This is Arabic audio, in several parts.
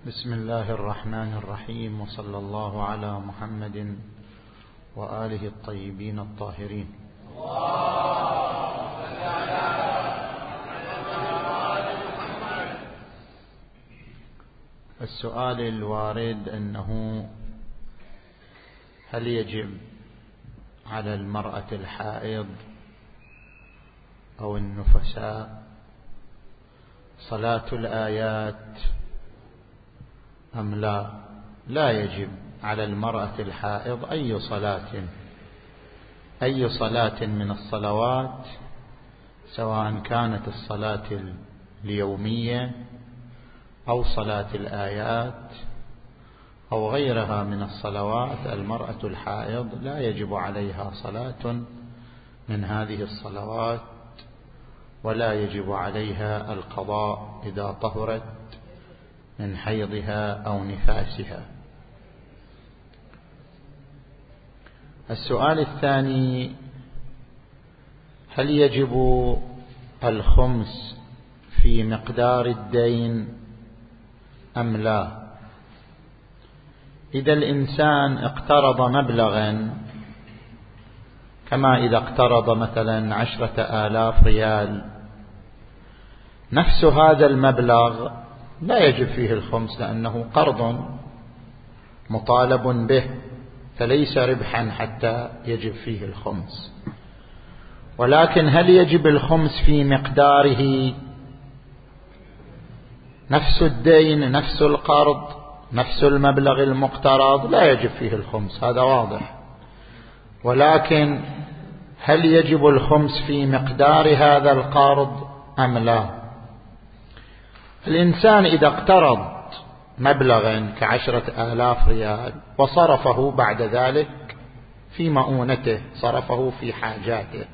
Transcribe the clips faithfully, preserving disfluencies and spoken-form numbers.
بسم الله الرحمن الرحيم، وصلى الله على محمد وآله الطيبين الطاهرين. السؤال الوارد أنه هل يجب على المرأة الحائض أو النفساء صلاة الآيات أم لا؟ لا يجب على المرأة الحائض أي صلاة أي صلاة من الصلوات، سواء كانت الصلاة اليومية أو صلاة الآيات أو غيرها من الصلوات. المرأة الحائض لا يجب عليها صلاة من هذه الصلوات، ولا يجب عليها القضاء إذا طهرت من حيضها أو نفاسها. السؤال الثاني: هل يجب الخمس في مقدار الدين أم لا؟ إذا الإنسان اقترض مبلغا، كما إذا اقترض مثلا عشرة آلاف ريال، نفس هذا المبلغ لا يجب فيه الخمس، لأنه قرض مطالب به، فليس ربحا حتى يجب فيه الخمس. ولكن هل يجب الخمس في مقداره؟ نفس الدين، نفس القرض، نفس المبلغ المقترض، لا يجب فيه الخمس، هذا واضح. ولكن هل يجب الخمس في مقدار هذا القرض أم لا؟ الإنسان إذا اقترض مبلغا كعشرة آلاف ريال وصرفه بعد ذلك في مؤونته، صرفه في حاجاته،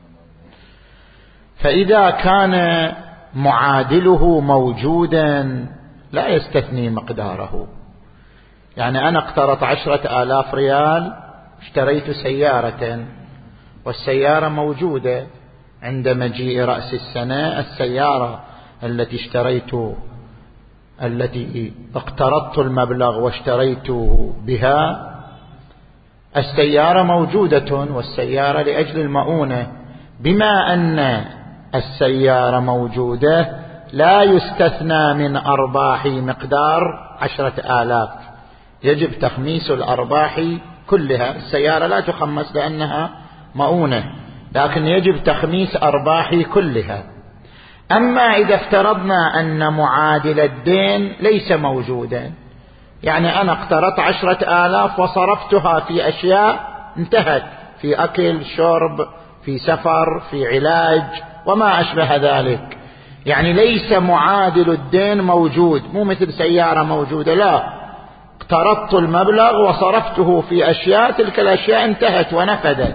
فإذا كان معادله موجودا لا يستثني مقداره. يعني أنا اقترضت عشرة آلاف ريال، اشتريت سيارة، والسيارة موجودة عند مجيء رأس السنة. السيارة التي اشتريت التي اقترضت المبلغ واشتريت بها، السيارة موجودة، والسيارة لأجل المؤونة. بما أن السيارة موجودة لا يستثنى من أرباح مقدار عشرة آلاف، يجب تخميس الأرباح كلها. السيارة لا تخمس لأنها مؤونة، لكن يجب تخميس أرباح كلها. أما إذا افترضنا أن معادل الدين ليس موجودا، يعني أنا اقترضت عشرة آلاف وصرفتها في أشياء انتهت، في أكل، شرب، في سفر، في علاج وما أشبه ذلك، يعني ليس معادل الدين موجود، مو مثل سيارة موجودة، لا، اقترضت المبلغ وصرفته في أشياء، تلك الأشياء انتهت ونفدت.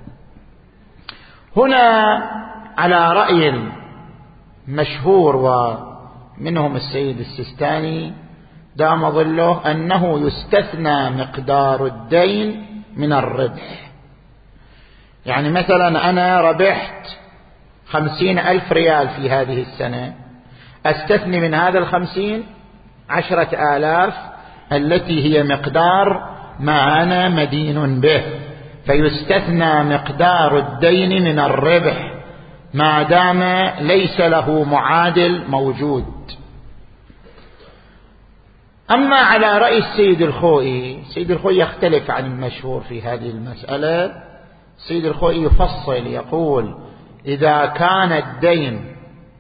هنا على رأي مشهور ومنهم السيد السيستاني دام ظله أنه يستثنى مقدار الدين من الربح. يعني مثلا أنا ربحت خمسين ألف ريال في هذه السنة، أستثني من هذا الخمسين عشرة آلاف التي هي مقدار ما أنا مدين به، فيستثنى مقدار الدين من الربح ما دام ليس له معادل موجود. أما على رأي السيد الخوئي، السيد الخوئي يختلف عن المشهور في هذه المسألة. السيد الخوئي يفصل، يقول: إذا كان الدين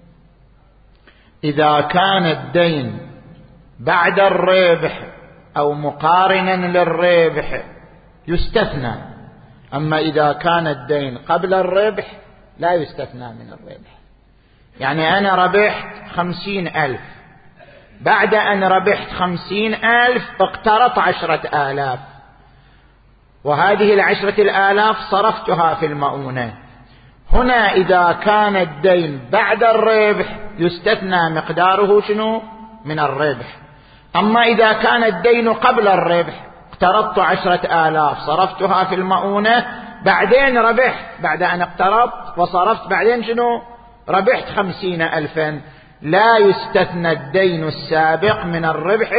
إذا كان الدين بعد الربح أو مقارنا للربح يستثنى، أما إذا كان الدين قبل الربح لا يستثنى من الربح. يعني أنا ربحت خمسين ألف، بعد أن ربحت خمسين ألف اقترضت عشرة آلاف، وهذه العشرة الآلاف صرفتها في المؤونة. هنا إذا كان الدين بعد الربح يستثنى مقداره شنو؟ من الربح. أما إذا كان الدين قبل الربح، اقترضت عشرة آلاف صرفتها في المؤونة، بعدين ربحت، بعد أن اقترضت وصرفت، بعدين شنو؟ ربحت خمسين ألفا، لا يستثنى الدين السابق من الربح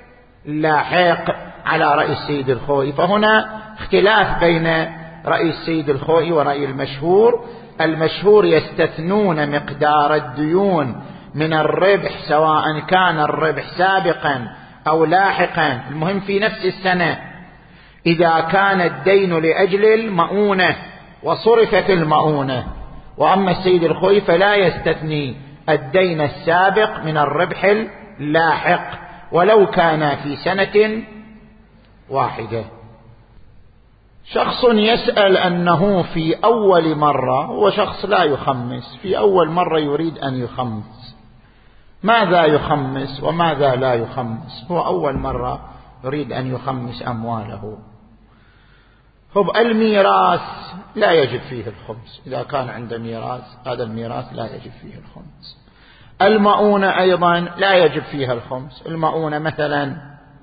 اللاحق على رأي السيد الخوئي. فهنا اختلاف بين رأي السيد الخوئي ورأي المشهور. المشهور يستثنون مقدار الديون من الربح سواء كان الربح سابقا أو لاحقا، المهم في نفس السنة، إذا كان الدين لأجل المؤونة وصرفت المؤونة. وأما السيد الخوئي فلا يستثني الدين السابق من الربح اللاحق ولو كان في سنة واحدة. شخص يسأل أنه في أول مرة، هو شخص لا يخمس، في أول مرة يريد أن يخمس، ماذا يخمس وماذا لا يخمس؟ هو أول مرة يريد أن يخمس أمواله. هو الميراث لا يجب فيه الخمس، إذا كان عنده ميراث هذا الميراث لا يجب فيه الخمس. المؤونة أيضا لا يجب فيها الخمس. المؤونة مثلا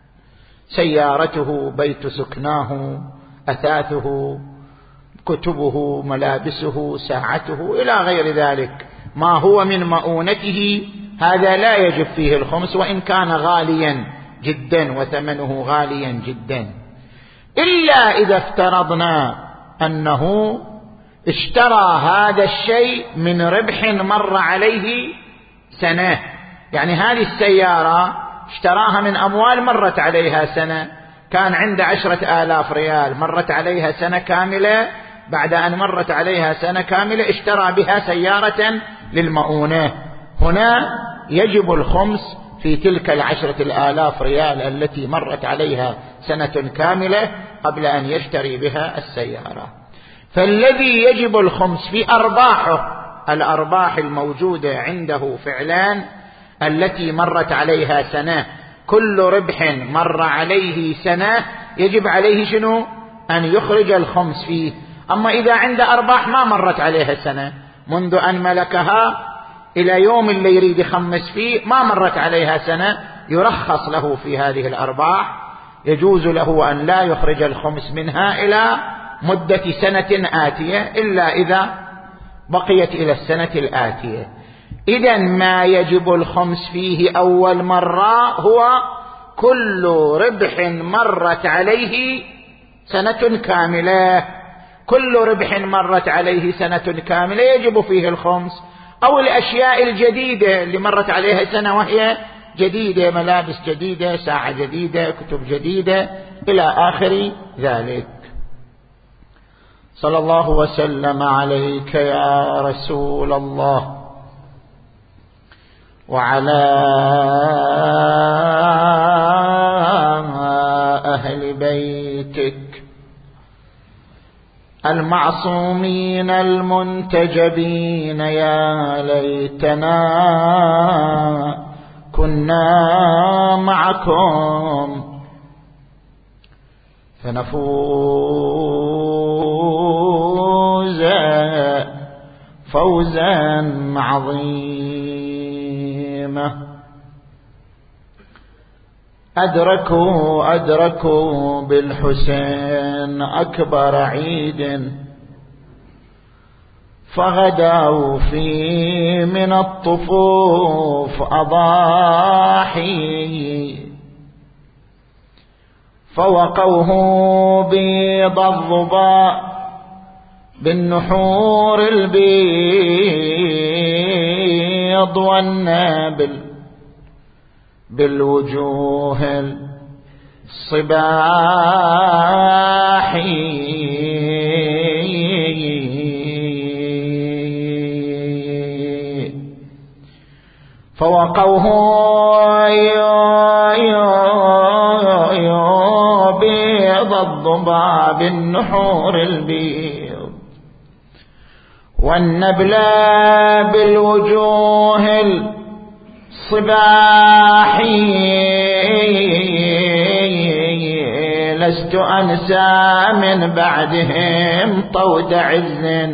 سيارته، بيت سكناه، أثاثه، كتبه، ملابسه، ساعته إلى غير ذلك، ما هو من مؤونته هذا لا يجب فيه الخمس وإن كان غاليا جدا وثمنه غاليا جدا، إلا إذا افترضنا أنه اشترى هذا الشيء من ربح مر عليه سنة. يعني هذه السيارة اشتراها من أموال مرت عليها سنة، كان عنده عشرة آلاف ريال، مرت عليها سنة كاملة، بعد أن مرت عليها سنة كاملة اشترى بها سيارة للمؤونة. هنا يجب الخمس في تلك العشرة الآلاف ريال التي مرت عليها سنة كاملة قبل أن يشتري بها السيارة. فالذي يجب الخمس في أرباحه، الأرباح الموجودة عنده فعلان التي مرت عليها سنة، كل ربح مر عليه سنة يجب عليه شنو؟ أن يخرج الخمس فيه. أما إذا عنده أرباح ما مرت عليها سنة، منذ أن ملكها إلى يوم اللي يريد يخمس فيه ما مرت عليها سنة، يرخص له في هذه الأرباح، يجوز له أن لا يخرج الخمس منها إلى مدة سنة آتية إلا إذا بقيت إلى السنة الآتية. إذن ما يجب الخمس فيه أول مرة هو كل ربح مرت عليه سنة كاملة، كل ربح مرت عليه سنة كاملة يجب فيه الخمس، أو الأشياء الجديدة اللي مرت عليها سنة وهي جديدة، ملابس جديدة، ساعة جديدة، كتب جديدة إلى آخر ذلك. صلى الله وسلم عليك يا رسول الله وعلى أهل بيتك المعصومين المنتجبين، يا ليتنا كنا معكم فنفوز فوزا عظيما. أدركوا أدركوا بالحسين أكبر عيد، فغدوا فيه من الطفوف أضاحي، فوقوه بيض الظباء بالنحور البيض والنابل بالوجوه الصباحي، فوقوه بيض الضباء بالنحور البيض والنبل بالوجوه الصباحي، لست أنسى من بعدهم طود عز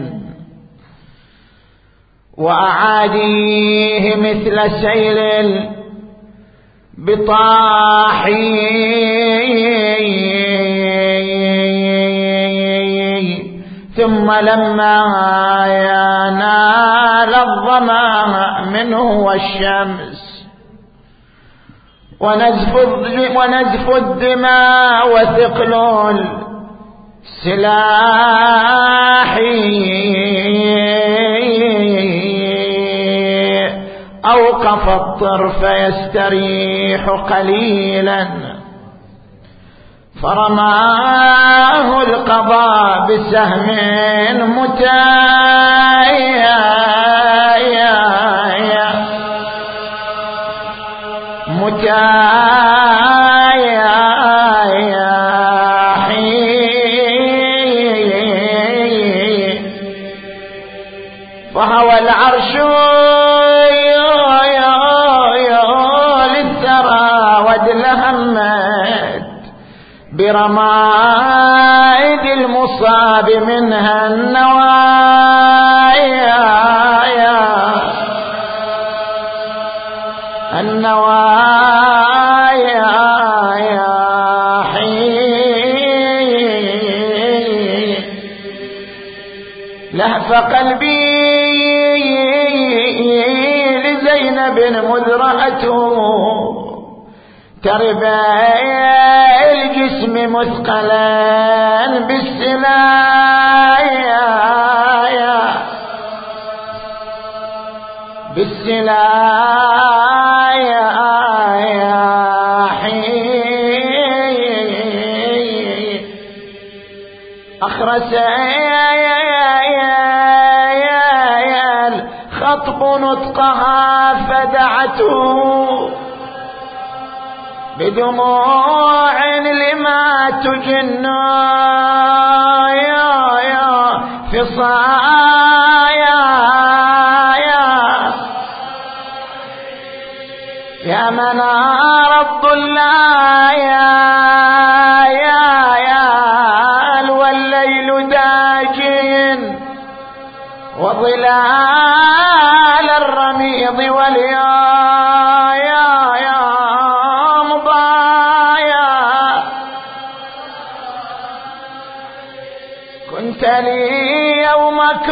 وأعاديه مثل سيل بطاحي، ثم لما ينال الظما منه والشمس، ونزف ونزف الدماء وثقل السلاح، أوقف الطرف يستريح قليلا، فرماه القضاء بسهم متايا متايا فهو العرش للثرى ودلهمت برمائد المصاب منها النوايا النوايا لهف قلبي لزينب مذرأته، تربى الجسم مثقلا بالسلايا بالسلايا أخرس الخطب نطقها فدعته بدموع لما تجن يا يا فصايا يا منار الضلايا يا يا والليل داجين وظلال الرميض واليا كنت لي يومك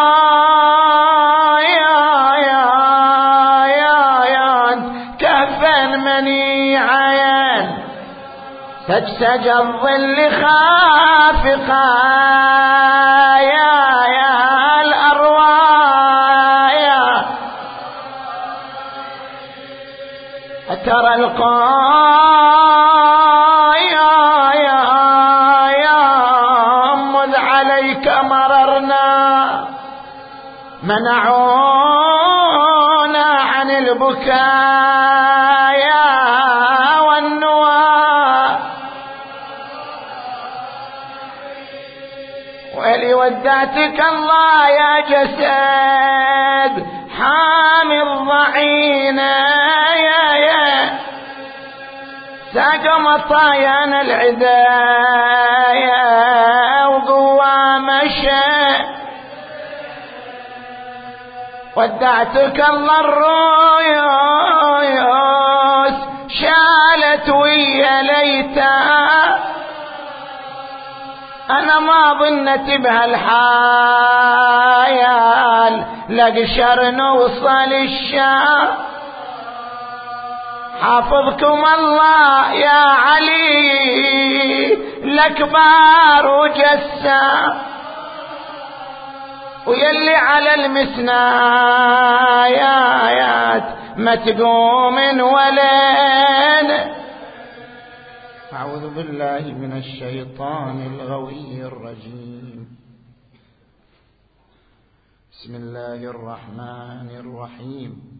يا يا يا يا كهفا منيعا تجسج الظل خافقا يا يا الأروايا أترى القايا مررنا منعونا عن البكاء والنوى ولي ودعتك الله يا جسد حامي الضعينة يا يا ساق مطايانا العدايا ودعتك الله الرؤوس شالت ويا ليتها أنا ما ظنت بهالحيال لقشر نوصل الشام حافظكم الله يا علي الأكبر وجسام ويلي على المسنايات ما تقوم ولين. أعوذ بالله من الشيطان الغوي الرجيم. بسم الله الرحمن الرحيم.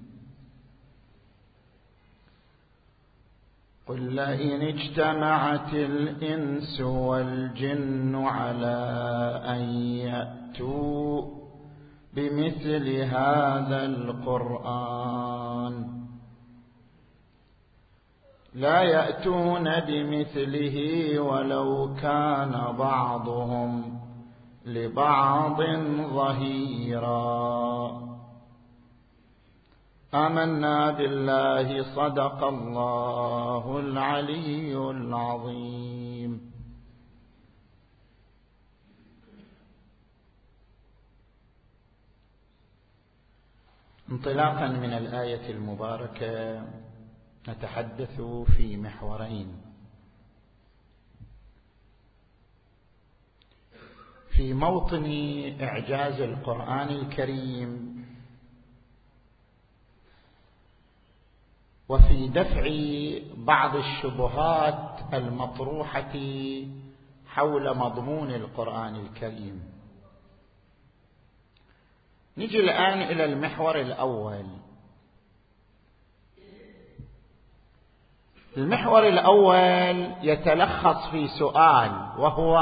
قل لئن اجتمعت الإنس والجن على أن يأتوا بمثل هذا القرآن لا يأتون بمثله ولو كان بعضهم لبعض ظهيرا. آمنا بالله صدق الله العلي العظيم. انطلاقا من الآية المباركة نتحدث في محورين. في موطن إعجاز القرآن الكريم، وفي دفع بعض الشبهات المطروحة حول مضمون القرآن الكريم. نجي الآن إلى المحور الأول. المحور الأول يتلخص في سؤال، وهو: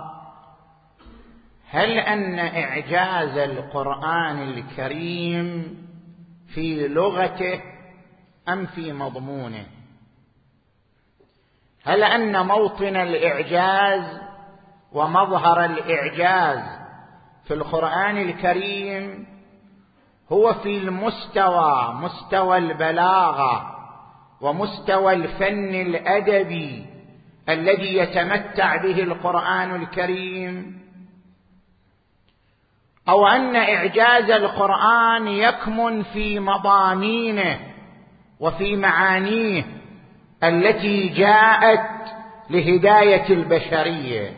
هل أن إعجاز القرآن الكريم في لغته أم في مضمونه؟ هل أن موطن الإعجاز ومظهر الإعجاز في القرآن الكريم هو في المستوى، مستوى البلاغة ومستوى الفن الأدبي الذي يتمتع به القرآن الكريم، أو أن إعجاز القرآن يكمن في مضامينه وفي معانيه التي جاءت لهداية البشرية؟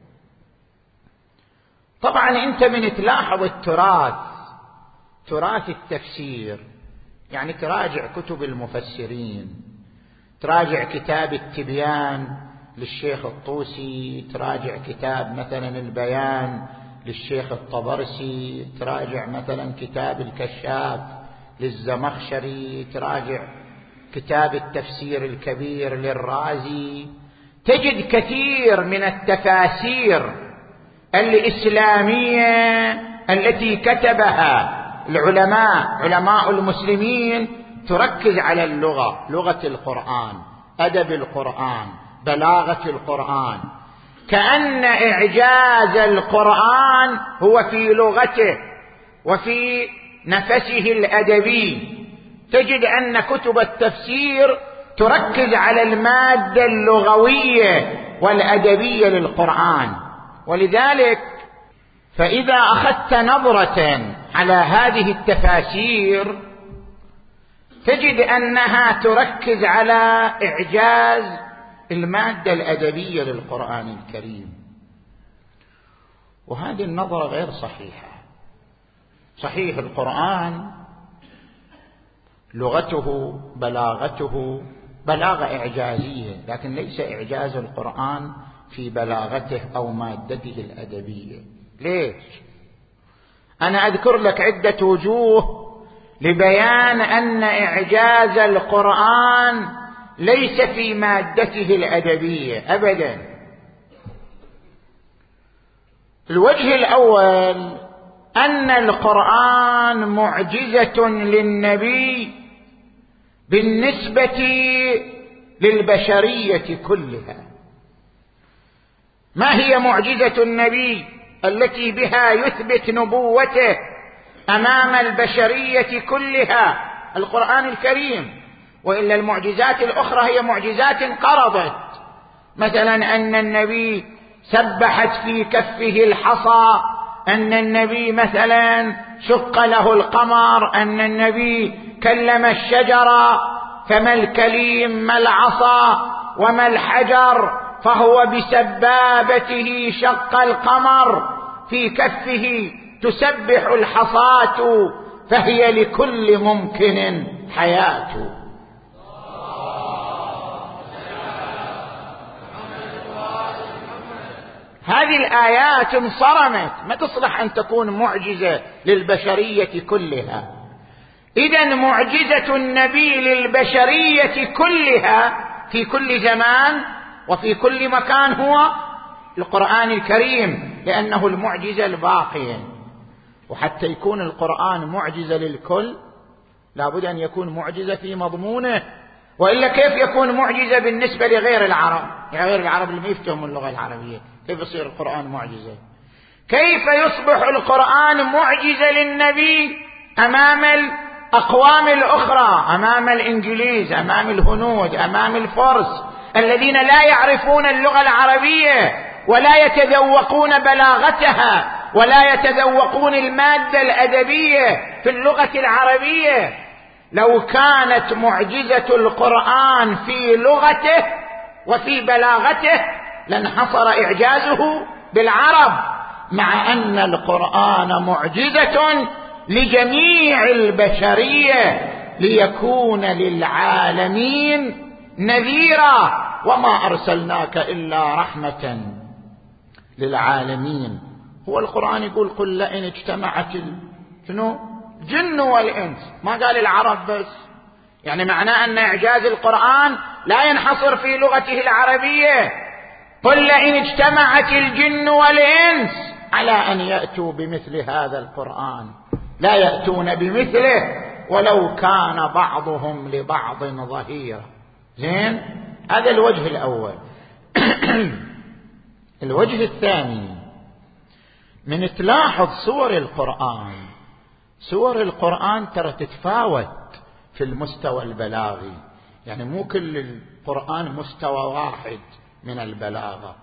طبعا أنت من تلاحظ التراث، تراث التفسير، يعني تراجع كتب المفسرين، تراجع كتاب التبيان للشيخ الطوسي، تراجع كتاب مثلا البيان للشيخ الطبرسي، تراجع مثلا كتاب الكشاف للزمخشري، تراجع كتاب التفسير الكبير للرازي، تجد كثير من التفاسير الإسلامية التي كتبها العلماء علماء المسلمين تركز على اللغة، لغة القرآن، أدب القرآن، بلاغة القرآن، كأن إعجاز القرآن هو في لغته وفي نفسه الأدبي. تجد أن كتب التفسير تركز على المادة اللغوية والأدبية للقرآن. ولذلك فإذا أخذت نظرة على هذه التفاسير تجد أنها تركز على إعجاز المادة الأدبية للقرآن الكريم، وهذه النظرة غير صحيحة. صحيح القرآن لغته بلاغته بلاغة إعجازية، لكن ليس إعجاز القرآن في بلاغته أو مادته الأدبية. ليش؟ أنا أذكر لك عدة وجوه لبيان أن إعجاز القرآن ليس في مادته الأدبية أبدا. الوجه الأول أن القرآن معجزة للنبي بالنسبة للبشرية كلها. ما هي معجزة النبي التي بها يثبت نبوته أمام البشرية كلها؟ القرآن الكريم. وإلا المعجزات الأخرى هي معجزات انقرضت، مثلا أن النبي سبحت في كفه الحصى، أن النبي مثلا شق له القمر، أن النبي كلم الشجرة، فما الكليم ما العصا وما الحجر، فهو بسبابته شق القمر، في كفه تسبح الحصاة، فهي لكل ممكن حياة. هذه الآيات انصرمت، ما تصلح أن تكون معجزة للبشرية كلها. إذن معجزة النبي للبشرية كلها في كل زمان وفي كل مكان هو القرآن الكريم، لأنه المعجزة الباقية. وحتى يكون القرآن معجزة للكل لابد أن يكون معجزة في مضمونه، وإلا كيف يكون معجزة بالنسبة لغير العرب؟ يعني غير العرب اللي ما يفهمون اللغة العربية، كيف يصير القرآن معجزة؟ كيف يصبح القرآن معجزة للنبي أمام الأقوام الأخرى، أمام الإنجليز، أمام الهنود، أمام الفرس الذين لا يعرفون اللغة العربية ولا يتذوقون بلاغتها ولا يتذوقون المادة الأدبية في اللغة العربية. لو كانت معجزة القرآن في لغته وفي بلاغته لانحصر إعجازه بالعرب، مع أن القرآن معجزة لجميع البشرية ليكون للعالمين نذيرا، وما أرسلناك إلا رحمة للعالمين. هو القرآن يقول قل لئن اجتمعت شنو الجن والإنس، ما قال العرب بس. يعني معناه أن إعجاز القرآن لا ينحصر في لغته العربية. قل لئن اجتمعت الجن والإنس على أن يأتوا بمثل هذا القرآن لا يأتون بمثله ولو كان بعضهم لبعض ظهيرا. زين، هذا الوجه الأول. الوجه الثاني، من تلاحظ صور القرآن، صور القرآن ترى تتفاوت في المستوى البلاغي، يعني مو كل القرآن مستوى واحد من البلاغة.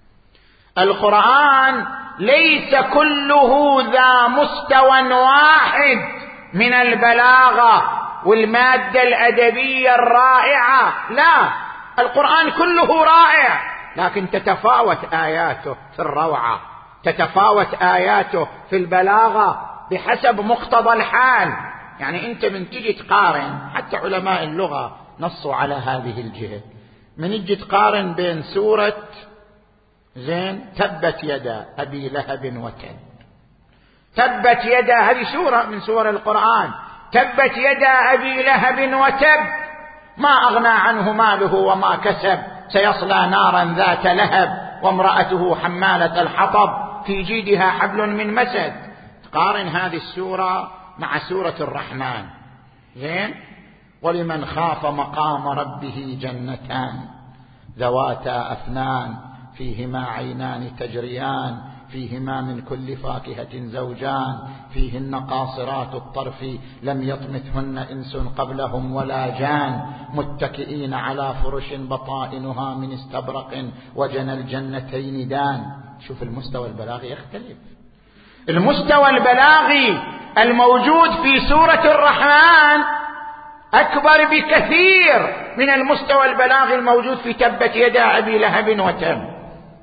القرآن ليس كله ذا مستوى واحد من البلاغة والمادة الأدبية الرائعة، لا، القرآن كله رائع، لكن تتفاوت آياته في الروعة، تتفاوت آياته في البلاغة بحسب مقتضى الحال. يعني أنت من تجي تقارن، حتى علماء اللغة نصوا على هذه الجهة، من تجي تقارن بين سورة زين تبت يدا أبي لهب وتب، تبت يدا هذه سورة من سور القرآن، تبت يدا أبي لهب وتب ما أغنى عنه ماله وما كسب سيصلى نارا ذات لهب وامرأته حمالة الحطب في جيدها حبل من مسد. تقارن هذه السورة مع سورة الرحمن، زين، ولمن خاف مقام ربه جنتان ذواتا أفنان فيهما عينان تجريان فيهما من كل فاكهة زوجان فيهن قاصرات الطرف لم يطمثهن إنس قبلهم ولا جان متكئين على فرش بطائنها من استبرق وجنى الجنتين دان. شوف المستوى البلاغي يختلف. المستوى البلاغي الموجود في سورة الرحمن أكبر بكثير من المستوى البلاغي الموجود في تبت يدا أبي لهب وتب.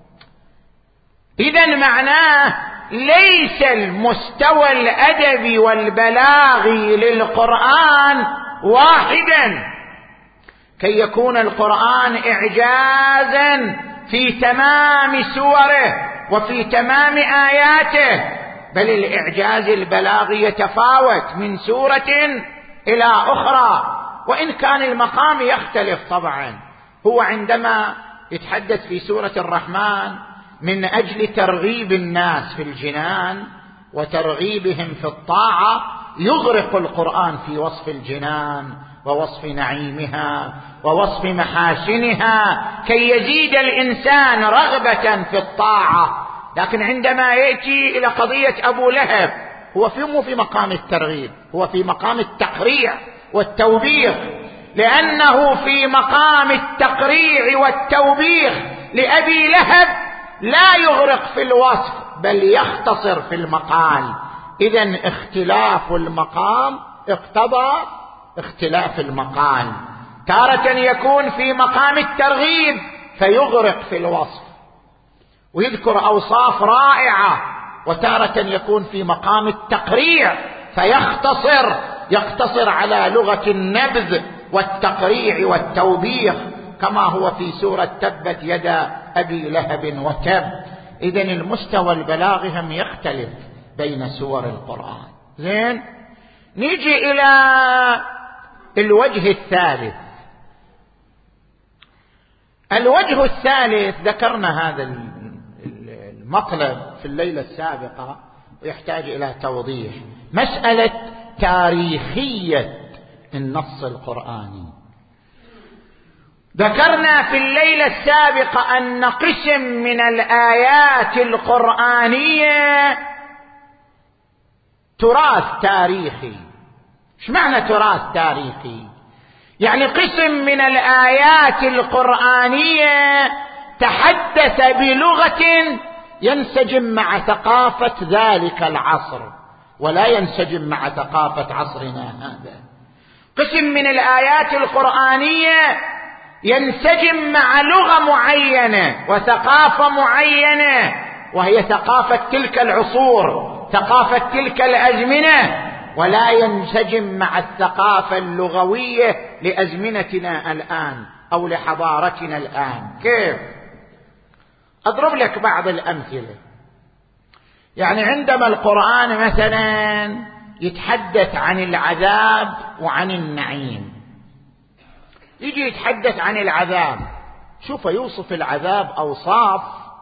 إذن معناه ليس المستوى الأدبي والبلاغي للقرآن واحدا كي يكون القرآن إعجازا في تمام سوره وفي تمام آياته، بل الإعجاز البلاغي يتفاوت من سورة إلى أخرى، وإن كان المقام يختلف طبعا. هو عندما يتحدث في سورة الرحمن من أجل ترغيب الناس في الجنان وترغيبهم في الطاعة يغرق القرآن في وصف الجنان ووصف نعيمها ووصف محاسنها كي يزيد الإنسان رغبة في الطاعة. لكن عندما يأتي إلى قضية أبو لهب هو في في مقام الترغيب، هو في مقام التقريع والتوبيخ، لأنه في مقام التقريع والتوبيخ لأبي لهب لا يغرق في الوصف بل يختصر في المقال. إذن اختلاف المقام اقتضى اختلاف المقال. تارة يكون في مقام الترغيب فيغرق في الوصف ويذكر أوصاف رائعة، وتارة يكون في مقام التقريع فيختصر يقتصر على لغة النبذ والتقريع والتوبيخ كما هو في سورة تبت يدا أبي لهب وتب. إذن المستوى البلاغي هم يختلف بين سور القرآن. زين، نيجي إلى الوجه الثالث. الوجه الثالث ذكرنا هذا المطلب في الليلة السابقة ويحتاج إلى توضيح، مسألة تاريخية النص القرآني. ذكرنا في الليلة السابقة أن قسم من الآيات القرآنية تراث تاريخي. ايش معنى تراث تاريخي؟ يعني قسم من الآيات القرآنية تحدث بلغة ينسجم مع ثقافة ذلك العصر ولا ينسجم مع ثقافة عصرنا هذا. قسم من الآيات القرآنية ينسجم مع لغة معينة وثقافة معينة، وهي ثقافة تلك العصور، ثقافة تلك الأزمنة، ولا ينسجم مع الثقافة اللغوية لأزمنتنا الآن أو لحضارتنا الآن. كيف؟ أضرب لك بعض الأمثلة. يعني عندما القرآن مثلا يتحدث عن العذاب وعن النعيم، يجي يتحدث عن العذاب، شوف يوصف العذاب أوصاف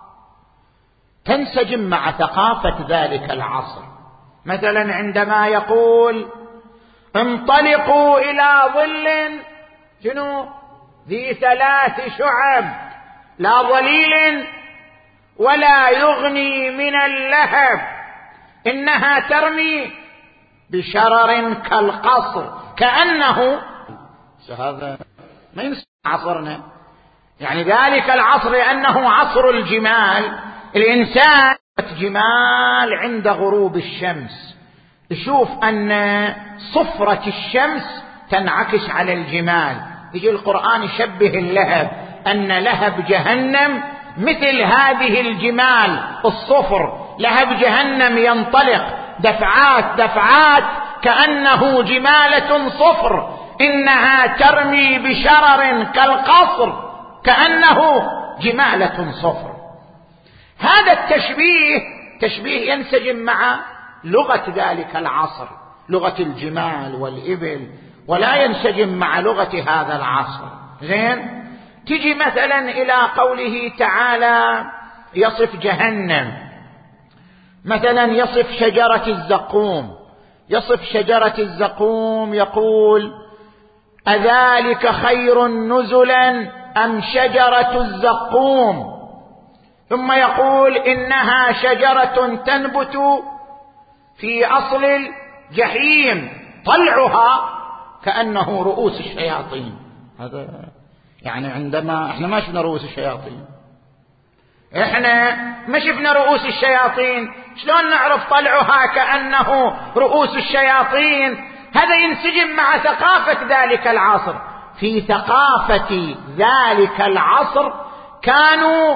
تنسجم مع ثقافة ذلك العصر. مثلا عندما يقول انطلقوا إلى ظل شنو ذي ثلاث شعب لا ظليل ولا يغني من اللهب إنها ترمي بشرر كالقصر، كأنه هذا ما ينسى عصرنا. يعني ذلك العصر لأنه عصر الجمال، الإنسان جمال عند غروب الشمس، يشوف أن صفرة الشمس تنعكس على الجمال. يجي القرآن يشبه اللهب أن لهب جهنم مثل هذه الجمال الصفر، لهب جهنم ينطلق دفعات دفعات كأنه جمالة صفر، إنها ترمي بشرر كالقصر كأنه جمالة صفر. هذا التشبيه تشبيه ينسجم مع لغة ذلك العصر، لغة الجمال والإبل، ولا ينسجم مع لغة هذا العصر. زين، تجي مثلا إلى قوله تعالى يصف جهنم، مثلا يصف شجرة الزقوم، يصف شجرة الزقوم يقول أذلك خير نزلا أم شجرة الزقوم، ثم يقول إنها شجرة تنبت في أصل الجحيم طلعها كأنه رؤوس الشياطين. هذا يعني عندما احنا ما شفنا رؤوس الشياطين، احنا ما شفنا رؤوس الشياطين، شلون نعرف طلعها كأنه رؤوس الشياطين؟ هذا ينسجم مع ثقافة ذلك العصر. في ثقافة ذلك العصر كانوا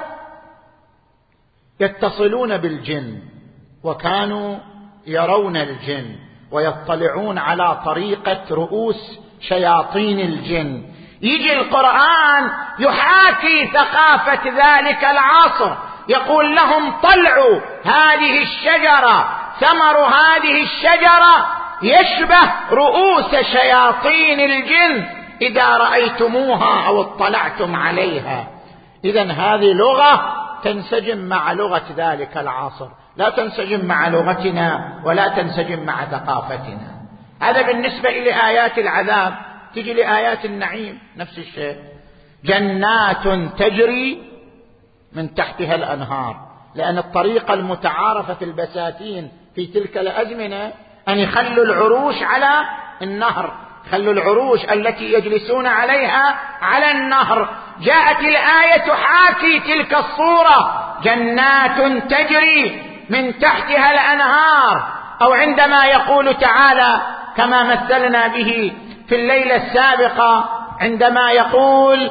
يتصلون بالجن، وكانوا يرون الجن ويطلعون على طريقة رؤوس شياطين الجن. يجي القرآن يحاكي ثقافة ذلك العصر، يقول لهم طلعوا هذه الشجرة، ثمر هذه الشجرة يشبه رؤوس شياطين الجن إذا رأيتموها أو اطلعتم عليها. إذن هذه لغة تنسجم مع لغة ذلك العصر، لا تنسجم مع لغتنا ولا تنسجم مع ثقافتنا. هذا بالنسبة إلى آيات العذاب. تجي لآيات النعيم نفس الشيء، جنات تجري من تحتها الأنهار، لأن الطريقة المتعارفة في البساتين في تلك الأزمنة أن يخلوا العروش على النهر، خلوا العروش التي يجلسون عليها على النهر. جاءت الآية تحاكي تلك الصورة، جنات تجري من تحتها الأنهار. أو عندما يقول تعالى كما مثلنا به في الليلة السابقة عندما يقول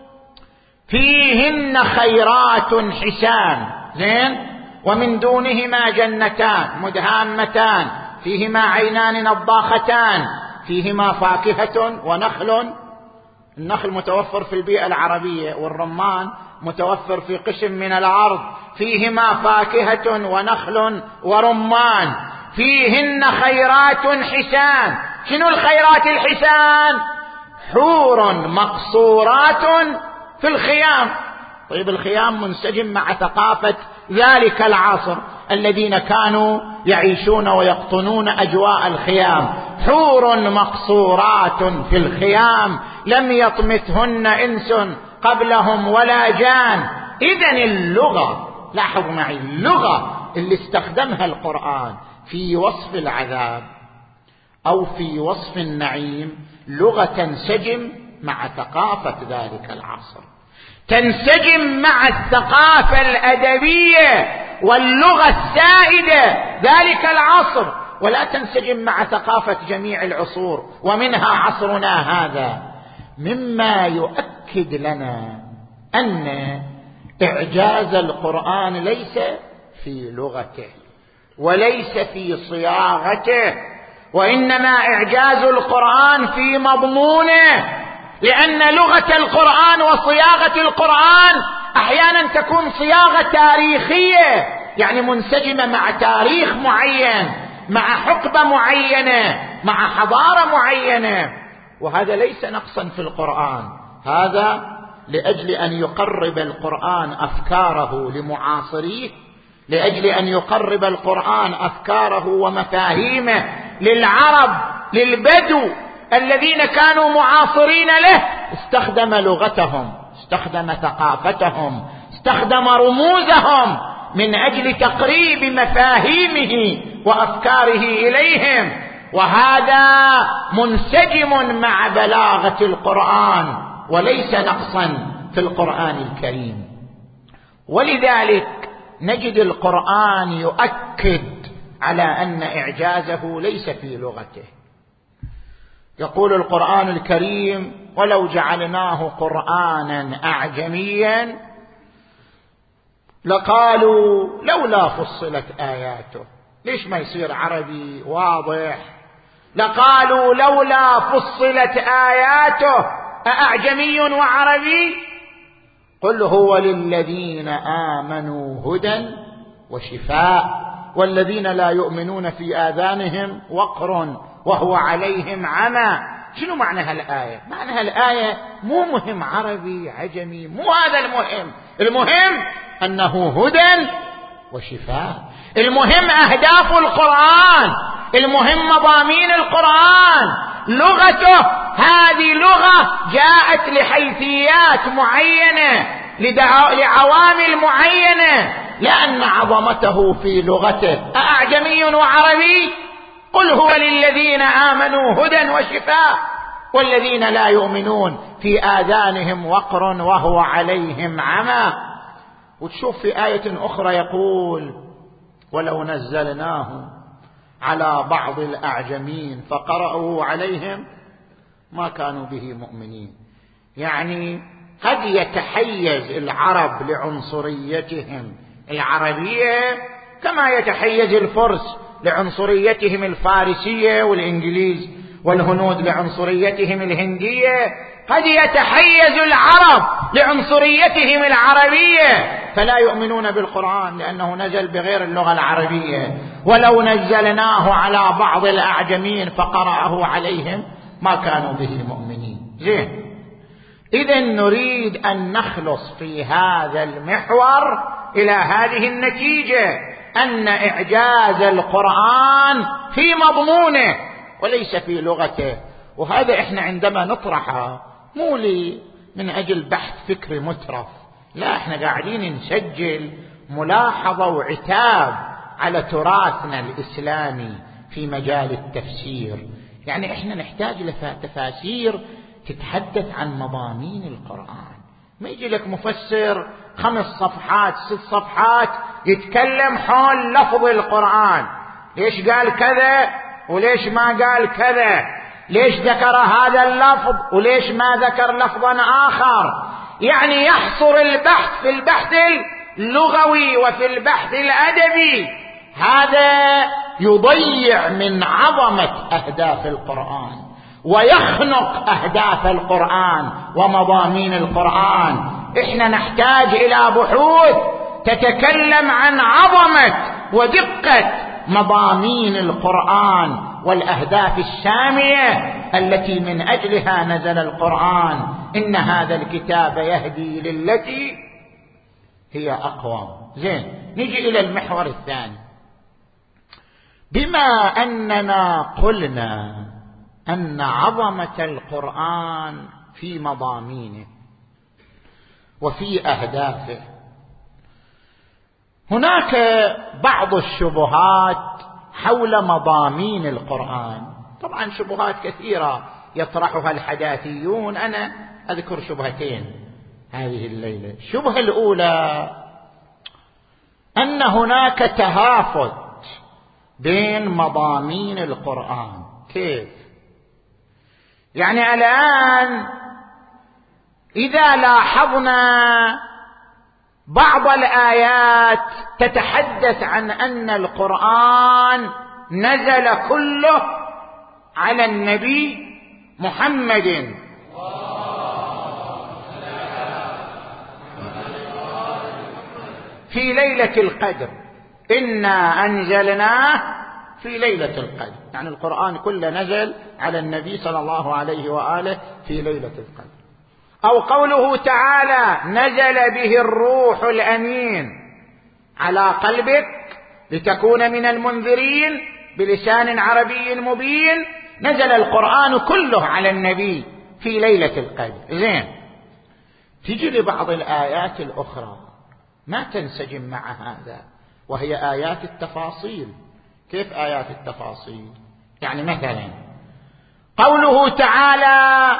فيهن خيرات حسان، زين، ومن دونهما جنتان مدهامتان فيهما عينان نضاختان فيهما فاكهة ونخل، النخل متوفر في البيئة العربية، والرمان متوفر في قسم من الأرض، فيهما فاكهة ونخل ورمان فيهن خيرات حسان. شنو الخيرات الحسان؟ حور مقصورات في الخيام. طيب الخيام منسجم مع ثقافة ذلك العصر الذين كانوا يعيشون ويقطنون أجواء الخيام. حور مقصورات في الخيام لم يطمثهن إنس قبلهم ولا جان. إذن اللغة، لاحظوا معي، اللغة اللي استخدمها القرآن في وصف العذاب أو في وصف النعيم لغة تنسجم مع ثقافة ذلك العصر، تنسجم مع الثقافة الأدبية واللغة السائدة ذلك العصر، ولا تنسجم مع ثقافة جميع العصور ومنها عصرنا هذا. مما يؤكد لنا أن إعجاز القرآن ليس في لغته وليس في صياغته، وإنما إعجاز القرآن في مضمونه، لأن لغة القرآن وصياغة القرآن أحيانا تكون صياغة تاريخية، يعني منسجمة مع تاريخ معين، مع حقبة معينة، مع حضارة معينة، وهذا ليس نقصا في القرآن. هذا لأجل أن يقرب القرآن أفكاره لمعاصريه، لأجل أن يقرب القرآن أفكاره ومفاهيمه للعرب، للبدو الذين كانوا معاصرين له. استخدم لغتهم، استخدم ثقافتهم، استخدم رموزهم من أجل تقريب مفاهيمه وأفكاره إليهم، وهذا منسجم مع بلاغة القرآن وليس نقصا في القرآن الكريم. ولذلك نجد القرآن يؤكد على أن إعجازه ليس في لغته. يقول القرآن الكريم: ولو جعلناه قرآنا أعجميا لقالوا لولا فصلت آياته. ليش ما يصير عربي واضح؟ لقالوا لولا فصلت آياته أأعجمي وعربي؟ قل هو للذين آمنوا هدى وشفاء والذين لا يؤمنون في آذانهم وقر وهو عليهم عمى. شنو معنى هالآية؟ معنى هالآية مو مهم عربي عجمي، مو هذا المهم. المهم أنه هدى وشفاء، المهم أهداف القرآن، المهم مضامين القرآن، لغته. هذه لغة جاءت لحيثيات معينة، لعوامل معينة، لأن عظمته في لغته. أأعجمي وعربي؟ قل هو للذين آمنوا هدى وشفاء والذين لا يؤمنون في آذانهم وقر وهو عليهم عمى. وتشوف في آية أخرى يقول: ولو نزلناه على بعض الأعجمين فقرأوا عليهم ما كانوا به مؤمنين. يعني قد يتحيز العرب لعنصريتهم العربية كما يتحيز الفرس لعنصريتهم الفارسية والإنجليز، والهنود لعنصريتهم الهندية. قد يتحيز العرب لعنصريتهم العربية فلا يؤمنون بالقرآن لأنه نزل بغير اللغة العربية. ولو نزلناه على بعض الأعجمين فقرأه عليهم ما كانوا به مؤمنين. زين، إذن نريد أن نخلص في هذا المحور إلى هذه النتيجة: أن إعجاز القرآن في مضمونه وليس في لغته. وهذا إحنا عندما نطرحه مو لي من أجل بحث فكري مترف، لا، إحنا قاعدين نسجل ملاحظة وعتاب على تراثنا الإسلامي في مجال التفسير. يعني إحنا نحتاج لتفاسير تتحدث عن مضامين القرآن. ما يجي لك مفسر خمس صفحات ست صفحات يتكلم حول لفظ القرآن، ليش قال كذا وليش ما قال كذا، ليش ذكر هذا اللفظ وليش ما ذكر لفظا آخر. يعني يحصر البحث في البحث اللغوي وفي البحث الأدبي. هذا يضيع من عظمة أهداف القرآن ويخنق أهداف القرآن ومضامين القرآن. إحنا نحتاج إلى بحوث تتكلم عن عظمة ودقة مضامين القرآن والأهداف السامية التي من أجلها نزل القرآن: إن هذا الكتاب يهدي للتي هي أقوم. زين، نجي إلى المحور الثاني. بما أننا قلنا أن عظمة القرآن في مضامينه وفي أهدافه، هناك بعض الشبهات حول مضامين القرآن. طبعا شبهات كثيرة يطرحها الحداثيون، أنا أذكر شبهتين هذه الليلة. الشبهة الأولى: أن هناك تهافت بين مضامين القرآن. كيف؟ يعني الآن إذا لاحظنا بعض الآيات تتحدث عن أن القرآن نزل كله على النبي محمد في ليلة القدر، إنا أنزلناه في ليلة القدر، يعني القرآن كله نزل على النبي صلى الله عليه وآله في ليلة القدر. أو قوله تعالى نزل به الروح الأمين على قلبك لتكون من المنذرين بلسان عربي مبين، نزل القرآن كله على النبي في ليلة القدر. زين، تجي لبعض الآيات الأخرى ما تنسجم مع هذا، وهي آيات التفاصيل. كيف آيات التفاصيل؟ يعني مثلا قوله تعالى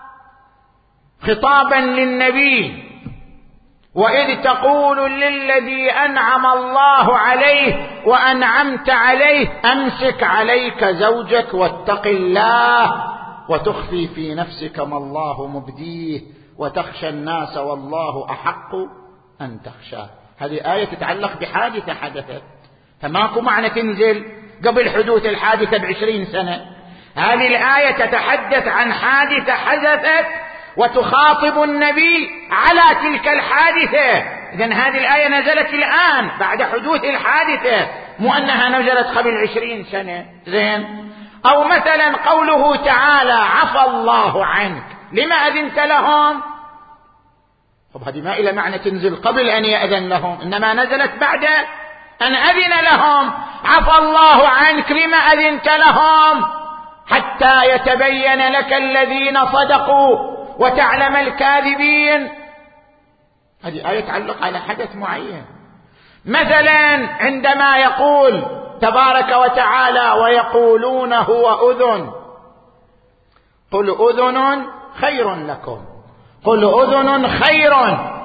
خطابا للنبي وإذ تقول للذي أنعم الله عليه وأنعمت عليه أمسك عليك زوجك واتق الله وتخفي في نفسك ما الله مبديه وتخشى الناس والله أحق أن تخشاه. هذه آية تتعلق بحادثة حدثت، فماكو معنى تنزل قبل حدوث الحادثة بعشرين سنة. هذه الآية تتحدث عن حادثة حدثت وتخاطب النبي على تلك الحادثة. إذن هذه الآية نزلت الآن بعد حدوث الحادثة، مو أنها نزلت قبل عشرين سنة. زين. أو مثلا قوله تعالى عفى الله عنك لما أذنت لهم. طب هذه ما إلى معنى تنزل قبل أن يأذن لهم، إنما نزلت بعد أن أذن لهم. عفى الله عنك لما أذنت لهم حتى يتبين لك الذين صدقوا وتعلم الكاذبين. هذه آية تعلق على حدث معين. مثلا عندما يقول تبارك وتعالى ويقولون هو أذن قل أذن خير لكم، قل أذن خير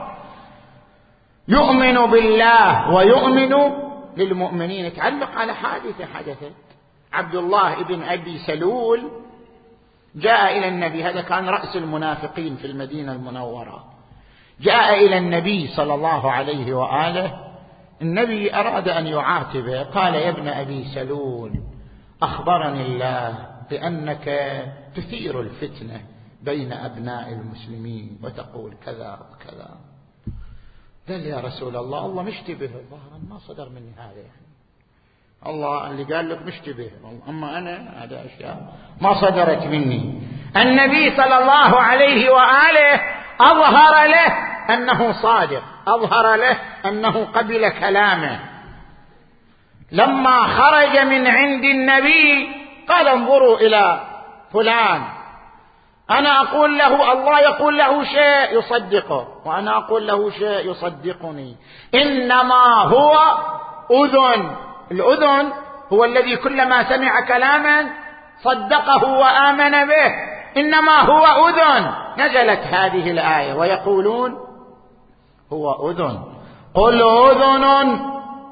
يؤمن بالله ويؤمن للمؤمنين. تعلق على حادثة حدثت. عبد الله بن أبي سلول جاء إلى النبي، هذا كان رأس المنافقين في المدينة المنورة، جاء إلى النبي صلى الله عليه وآله. النبي أراد أن يعاتبه، قال يا ابن أبي سلول أخبرني الله بأنك تثير الفتنة بين أبناء المسلمين وتقول كذا وكذا. قال يا رسول الله الله مشتبه، ظاهرا ما صدر مني هذا، يعني الله اللي قال لك مشتبه، أما أنا هذا أشياء ما صدرت مني. النبي صلى الله عليه وآله أظهر له أنه صادق، أظهر له أنه قبل كلامه. لما خرج من عند النبي قال انظروا إلى فلان، أنا أقول له الله يقول له شيء يصدقه وأنا أقول له شيء يصدقني، إنما هو أذن. الأذن هو الذي كلما سمع كلاما صدقه وآمن به، إنما هو أذن. نزلت هذه الآية ويقولون هو أذن قل أذن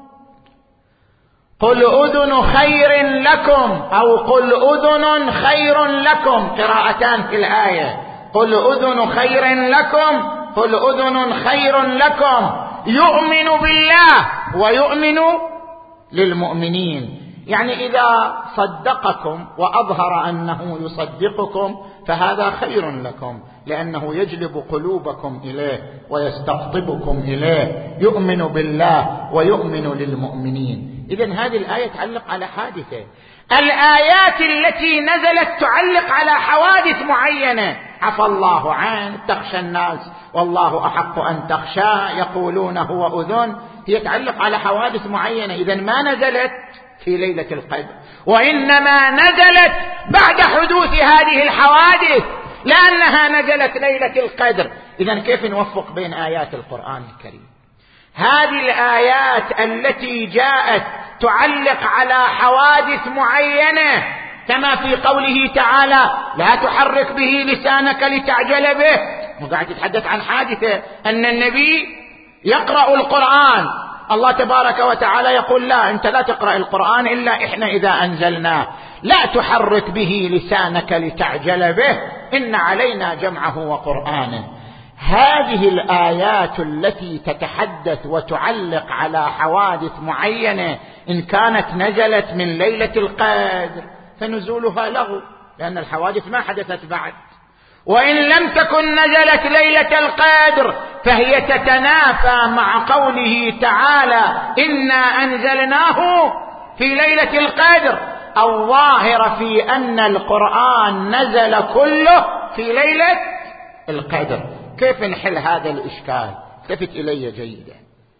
قل أذن خير لكم أو قل أذن خير لكم، قراءتان في الآية. قل أذن خير لكم قل أذن خير لكم يؤمن بالله ويؤمن للمؤمنين. يعني إذا صدقكم وأظهر أنه يصدقكم فهذا خير لكم، لأنه يجلب قلوبكم إليه ويستقطبكم إليه. يؤمن بالله ويؤمن للمؤمنين. إذن هذه الآية تعلق على حادثة. الآيات التي نزلت تعلق على حوادث معينة. عفى الله عنك، تخشى الناس والله أحق أن تخشى، يقولون هو أذن، هي تعلق على حوادث معينة. إذن ما نزلت في ليلة القدر، وإنما نزلت بعد حدوث هذه الحوادث، لأنها نزلت ليلة القدر. إذن كيف نوفق بين آيات القرآن الكريم؟ هذه الآيات التي جاءت تعلق على حوادث معينة، كما في قوله تعالى لا تحرك به لسانك لتعجل به، وقاعد يتحدث عن حادثة أن النبي يقرأ القرآن الله تبارك وتعالى يقول لا، أنت لا تقرأ القرآن إلا إحنا إذا أنزلناه، لا تحرك به لسانك لتعجل به، إن علينا جمعه وقرآنه. هذه الآيات التي تتحدث وتعلق على حوادث معينة إن كانت نزلت من ليلة القدر فنزولها لغو، لأن الحوادث ما حدثت بعد. وإن لم تكن نزلت ليلة القدر فهي تتنافى مع قوله تعالى إنا أنزلناه في ليلة القدر، الظاهر في أن القرآن نزل كله في ليلة القدر. كيف نحل هذا الإشكال؟ التفت إلي جيدا.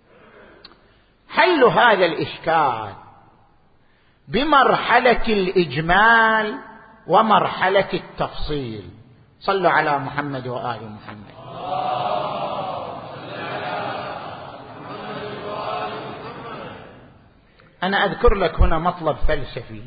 حل هذا الإشكال بمرحلة الإجمال ومرحلة التفصيل. صلوا على محمد وآل محمد. أنا أذكر لك هنا مطلب فلسفي.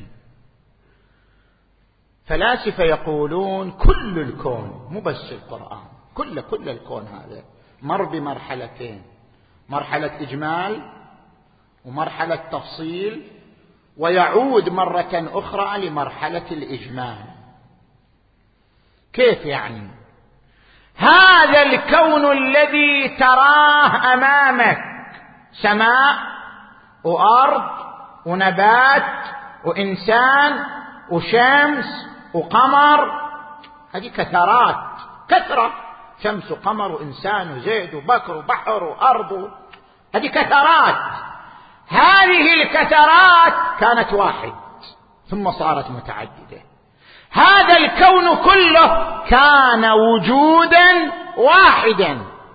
فلاسفة يقولون كل الكون، مو بس القرآن، كل كل الكون هذا مر بمرحلتين، مرحلة إجمال ومرحلة تفصيل، ويعود مرة أخرى لمرحلة الإجمال. كيف يعني؟ هذا الكون الذي تراه أمامك، سماء وأرض ونبات وإنسان وشمس وقمر، هذه كثرات، كثرة، شمس وقمر وإنسان وزيد وبكر وبحر وأرض، هذه كثرات. هذه الكثرات كانت واحد ثم صارت متعددة. هذا الكون كله كان وجودا واحدا،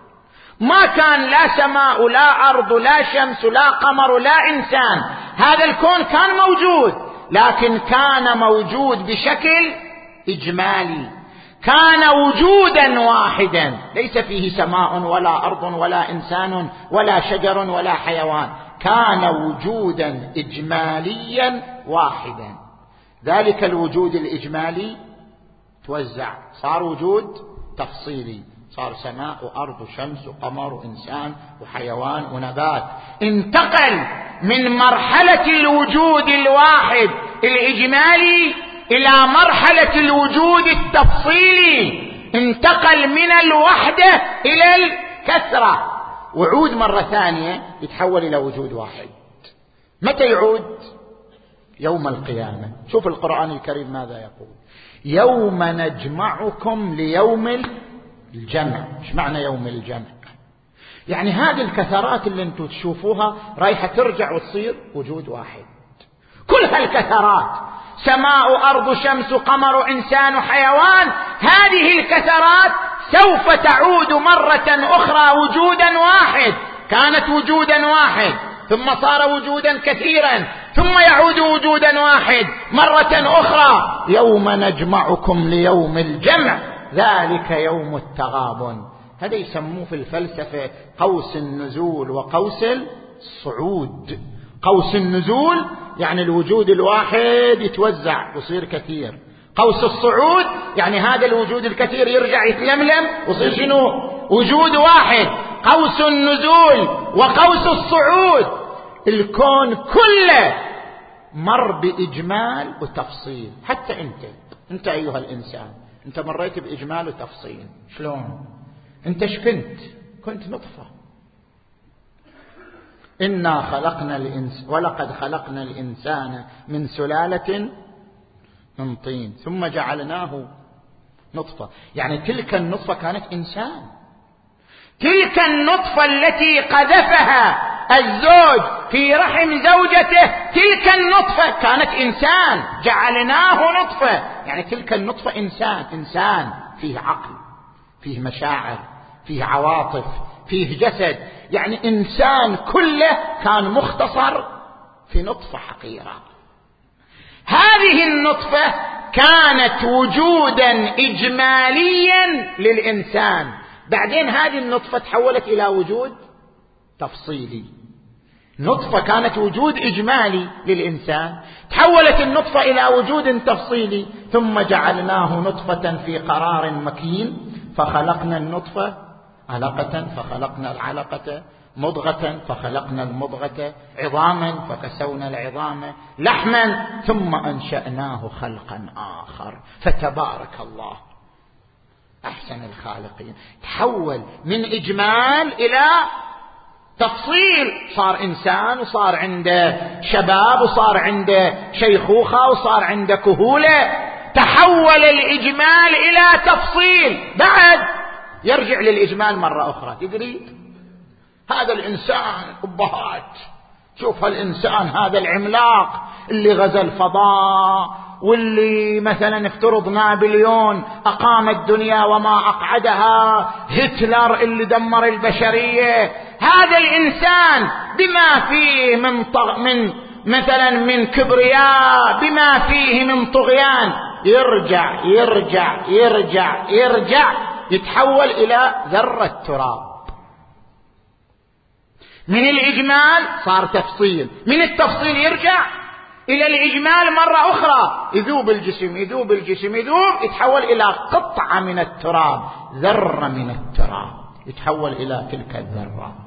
ما كان لا سماء لا أرض لا شمس لا قمر لا إنسان، هذا الكون كان موجود، لكن كان موجود بشكل إجمالي، كان وجودا واحدا، ليس فيه سماء ولا أرض ولا إنسان ولا شجر ولا حيوان، كان وجودا إجماليا واحدا. ذلك الوجود الإجمالي توزع، صار وجود تفصيلي، صار سماء وأرض وشمس وقمر وإنسان وحيوان ونبات. انتقل من مرحلة الوجود الواحد الإجمالي إلى مرحلة الوجود التفصيلي، انتقل من الوحدة إلى الكثرة، وعود مرة ثانية يتحول إلى وجود واحد. متى يعود؟ يوم القيامة. شوف القرآن الكريم ماذا يقول: يوم نجمعكم ليوم الجمع. ايش معنى يوم الجمع؟ يعني هذه الكثرات اللي انتم تشوفوها رايحة ترجع وتصير وجود واحد، كل هالكثرات، سماء أرض شمس قمر إنسان حيوان، هذه الكثرات سوف تعود مرة أخرى وجودا واحد، كانت وجودا واحد ثم صار وجودا كثيرا ثم يعود وجودا واحد مرة أخرى. يوم نجمعكم ليوم الجمع ذلك يوم التغابن. هذا يسموه في الفلسفة قوس النزول وقوس الصعود. قوس النزول يعني الوجود الواحد يتوزع ويصير كثير، قوس الصعود يعني هذا الوجود الكثير يرجع يتلملم ويصير شنو؟ وجود واحد. قوس النزول وقوس الصعود. الكون كله مر بإجمال وتفصيل. حتى أنت أنت أيها الإنسان أنت مريت بإجمال وتفصيل. شلون؟ أنت ايش كنت؟ كنت نطفة. إنا خلقنا الإنس ولقد خلقنا الإنسان من سلالة من طين ثم جعلناه نطفة. يعني تلك النطفة كانت إنسان، تلك النطفة التي قذفها الزوج في رحم زوجته، تلك النطفة كانت إنسان، جعلناه نطفة. يعني تلك النطفة إنسان، إنسان فيه عقل، فيه مشاعر، فيه عواطف، فيه جسد، يعني إنسان كله كان مختصر في نطفة حقيرة. هذه النطفة كانت وجودا إجماليا للإنسان، بعدين هذه النطفة تحولت إلى وجود تفصيلي. نطفة كانت وجود إجمالي للإنسان، تحولت النطفة إلى وجود تفصيلي، ثم جعلناه نطفة في قرار مكين، فخلقنا النطفة علقة، فخلقنا العلقة مضغة فخلقنا المضغة، عظاما فكسونا العظام لحما، ثم أنشأناه خلقا آخر، فتبارك الله أحسن الخالقين. تحول من إجمال إلى تفصيل، صار إنسان وصار عنده شباب وصار عنده شيخوخة وصار عنده كهولة. تحول الإجمال إلى تفصيل، بعد يرجع للإجمال مرة أخرى. تدري هذا الإنسان أبهات، شوف هالإنسان هذا العملاق اللي غزا الفضاء، واللي مثلا افترض نابليون أقام الدنيا وما أقعدها، هتلر اللي دمر البشرية، هذا الإنسان بما فيه من, طغ من مثلا من كبرياء، بما فيه من طغيان، يرجع يرجع يرجع يرجع يتحول إلى ذرة تراب. من الإجمال صار تفصيل، من التفصيل يرجع إلى الإجمال مرة أخرى، يذوب الجسم يذوب الجسم يذوب، يتحول إلى قطعة من التراب، ذرة من التراب، يتحول إلى تلك الذرة.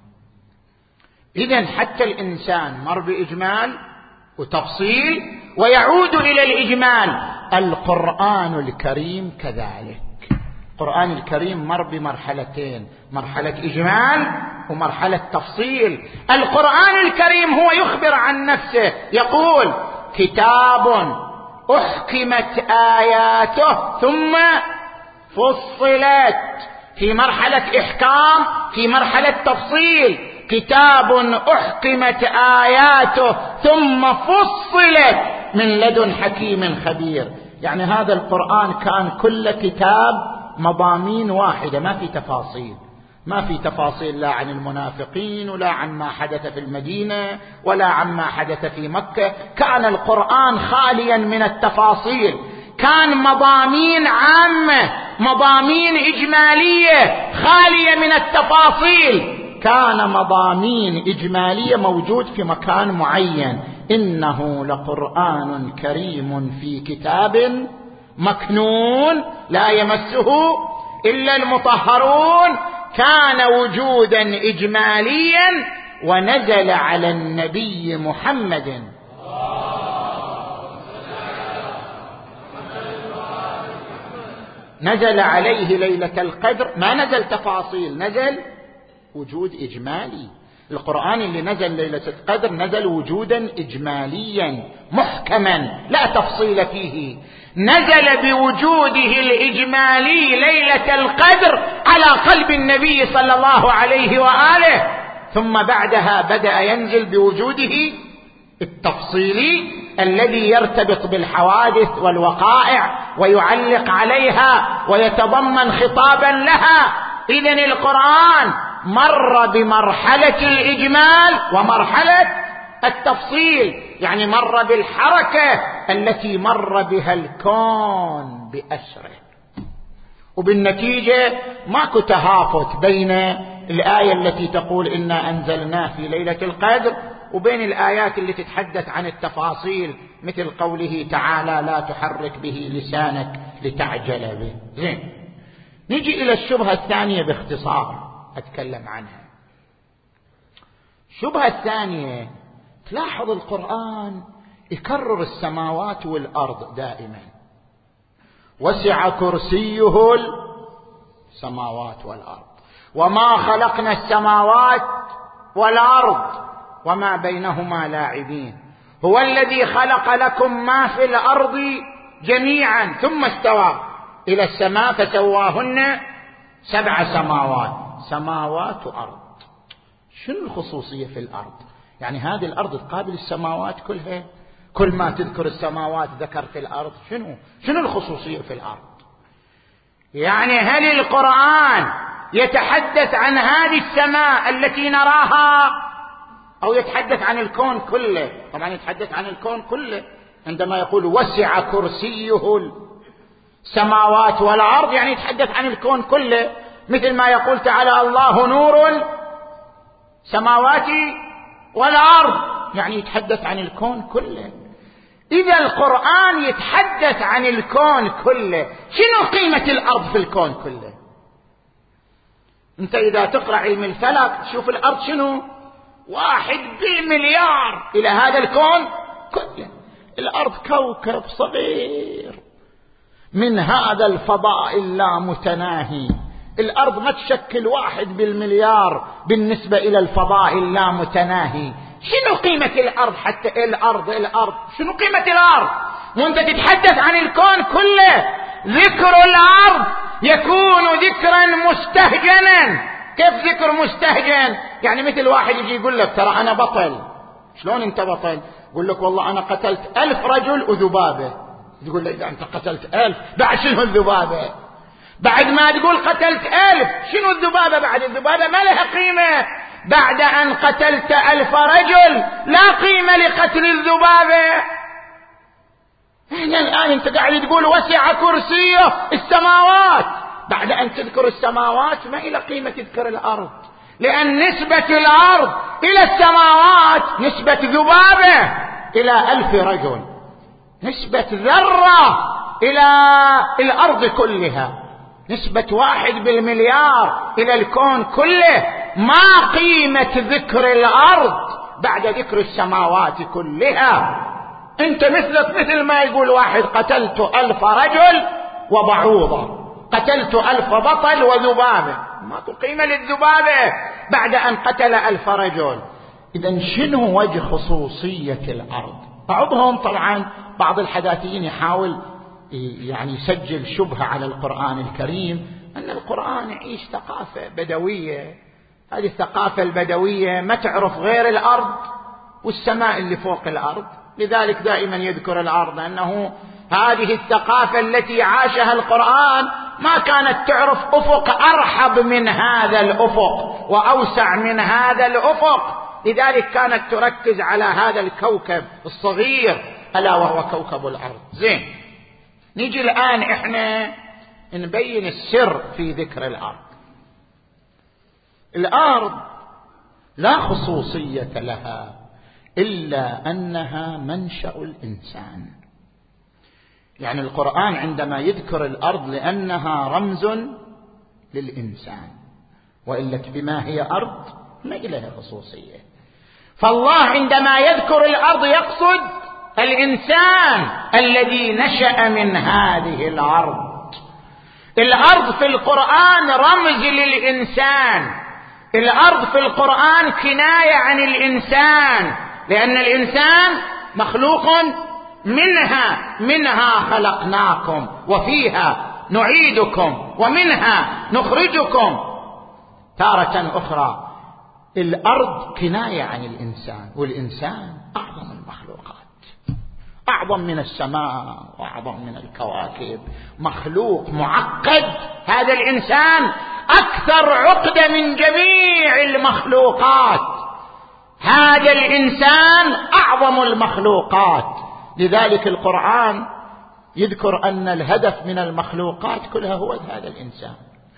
إذن حتى الإنسان مر بإجمال وتفصيل ويعود إلى الإجمال. القرآن الكريم كذلك، القرآن الكريم مر بمرحلتين، مرحلة إجمال ومرحلة تفصيل. القرآن الكريم هو يخبر عن نفسه، يقول كتاب أحكمت آياته ثم فصلت، في مرحلة إحكام، في مرحلة تفصيل. كتاب أحكمت آياته ثم فصلت من لدن حكيم خبير. يعني هذا القرآن كان كل كتاب مضامين واحدة، ما في تفاصيل، ما في تفاصيل لا عن المنافقين ولا عن ما حدث في المدينة ولا عن ما حدث في مكة. كان القرآن خاليا من التفاصيل، كان مضامين عامة، مضامين إجمالية خالية من التفاصيل، كان مضامين إجمالية موجود في مكان معين. إنه لقرآن كريم في كتاب مكنون لا يمسه إلا المطهرون. كان وجودا إجماليا ونزل على النبي محمد نزل عليه ليلة القدر، ما نزل تفاصيل، نزل وجود إجمالي. القرآن اللي نزل ليلة القدر نزل وجودا إجماليا محكما لا تفصيل فيه، نزل بوجوده الإجمالي ليلة القدر على قلب النبي صلى الله عليه وآله، ثم بعدها بدأ ينزل بوجوده التفصيلي الذي يرتبط بالحوادث والوقائع ويعلق عليها ويتضمن خطابا لها. إذن القرآن مر بمرحلة الإجمال ومرحلة التفصيل، يعني مر بالحركة التي مر بها الكون بأسره، وبالنتيجة ماكو تهافت بين الآية التي تقول إنا أنزلناه في ليلة القدر وبين الآيات اللي تتحدث عن التفاصيل، مثل قوله تعالى لا تحرك به لسانك لتعجل به. زين، نجي إلى الشبهة الثانية باختصار أتكلم عنها. الشبهة الثانية، تلاحظ القرآن يكرر السماوات والأرض دائما، وسع كرسيه السماوات والأرض وما خلقنا السماوات والأرض وما بينهما لاعبين، هو الذي خلق لكم ما في الأرض جميعا ثم استوى إلى السماء فسواهن سبع سماوات. سماوات وأرض، شنو الخصوصية في الأرض؟ يعني هذه الأرض تقابل السماوات كلها، كل ما تذكر السماوات ذكرت الأرض، شنو شنو الخصوصية في الأرض؟ يعني هل القرآن يتحدث عن هذه السماء التي نراها أو يتحدث عن الكون كله؟ طبعا يتحدث عن الكون كله عندما يقول وسع كرسيه السماوات والأرض، يعني يتحدث عن الكون كله، مثل ما يقول تعالى الله نور السماوات والأرض، يعني يتحدث عن الكون كله. إذا القرآن يتحدث عن الكون كله، شنو قيمة الأرض في الكون كله؟ انت اذا تقرأ علم الفلك تشوف الارض شنو؟ واحد بالمليار الى هذا الكون كله. الارض كوكب صغير من هذا الفضاء اللامتناهي. الارض ما تشكل واحد بالمليار بالنسبة الى الفضاء اللامتناهي. شنو قيمة الارض؟ حتى الارض الارض شنو قيمة الارض وانت تتحدث عن الكون كله؟ ذكر الارض يكون ذكرا مستهجنا. كيف ذكر مستهجن؟ يعني مثل واحد يجي يقول لك ترى انا بطل. شلون انت بطل؟ يقول لك والله انا قتلت الف رجل وذبابة. تقول له اذا انت قتلت الف بعد شنو الذبابة؟ بعد ما تقول قتلت الف شنو الذبابة؟ بعد الذبابة ما لها قيمة. بعد ان قتلت الف رجل لا قيمة لقتل الذبابة. هنا الان انت قاعد تقول وسع كرسيه السماوات. بعد ان تذكر السماوات ما الى قيمة تذكر الارض، لان نسبة الارض الى السماوات نسبة ذبابة الى الف رجل، نسبة ذرة الى الارض كلها، نسبة واحد بالمليار الى الكون كله. ما قيمة ذكر الارض بعد ذكر السماوات كلها؟ انت مثلك مثل ما يقول واحد قتلت الف رجل وبعوضة، قتلت الف بطل وذبابة. ماكو قيمة للذبابة بعد ان قتل الف رجل. اذا شنو وجه خصوصية الارض؟ بعضهم طبعا بعض الحداثيين يحاول يعني يسجل شبهة على القرآن الكريم ان القرآن يعيش ثقافة بدوية. هذه الثقافة البدوية ما تعرف غير الارض والسماء اللي فوق الارض، لذلك دائما يذكر الارض، انه هذه الثقافة التي عاشها القرآن ما كانت تعرف افق ارحب من هذا الافق واوسع من هذا الافق، لذلك كانت تركز على هذا الكوكب الصغير الا وهو كوكب الارض. زين، نيجي الان احنا نبين السر في ذكر الارض. الارض لا خصوصية لها إلا أنها منشأ الإنسان. يعني القرآن عندما يذكر الأرض لأنها رمز للإنسان، وإلا بما هي أرض ما لها خصوصية. فالله عندما يذكر الأرض يقصد الإنسان الذي نشأ من هذه الأرض. الأرض في القرآن رمز للإنسان، الأرض في القرآن كناية عن الإنسان، لأن الإنسان مخلوق منها منها خلقناكم وفيها نعيدكم ومنها نخرجكم تارة أخرى. الأرض كناية عن الإنسان، والإنسان أعظم المخلوقات، أعظم من السماء وأعظم من الكواكب، مخلوق معقد. هذا الإنسان أكثر عقدة من جميع المخلوقات. هذا الإنسان أعظم المخلوقات، لذلك القرآن يذكر أن الهدف من المخلوقات كلها هو هذا الإنسان.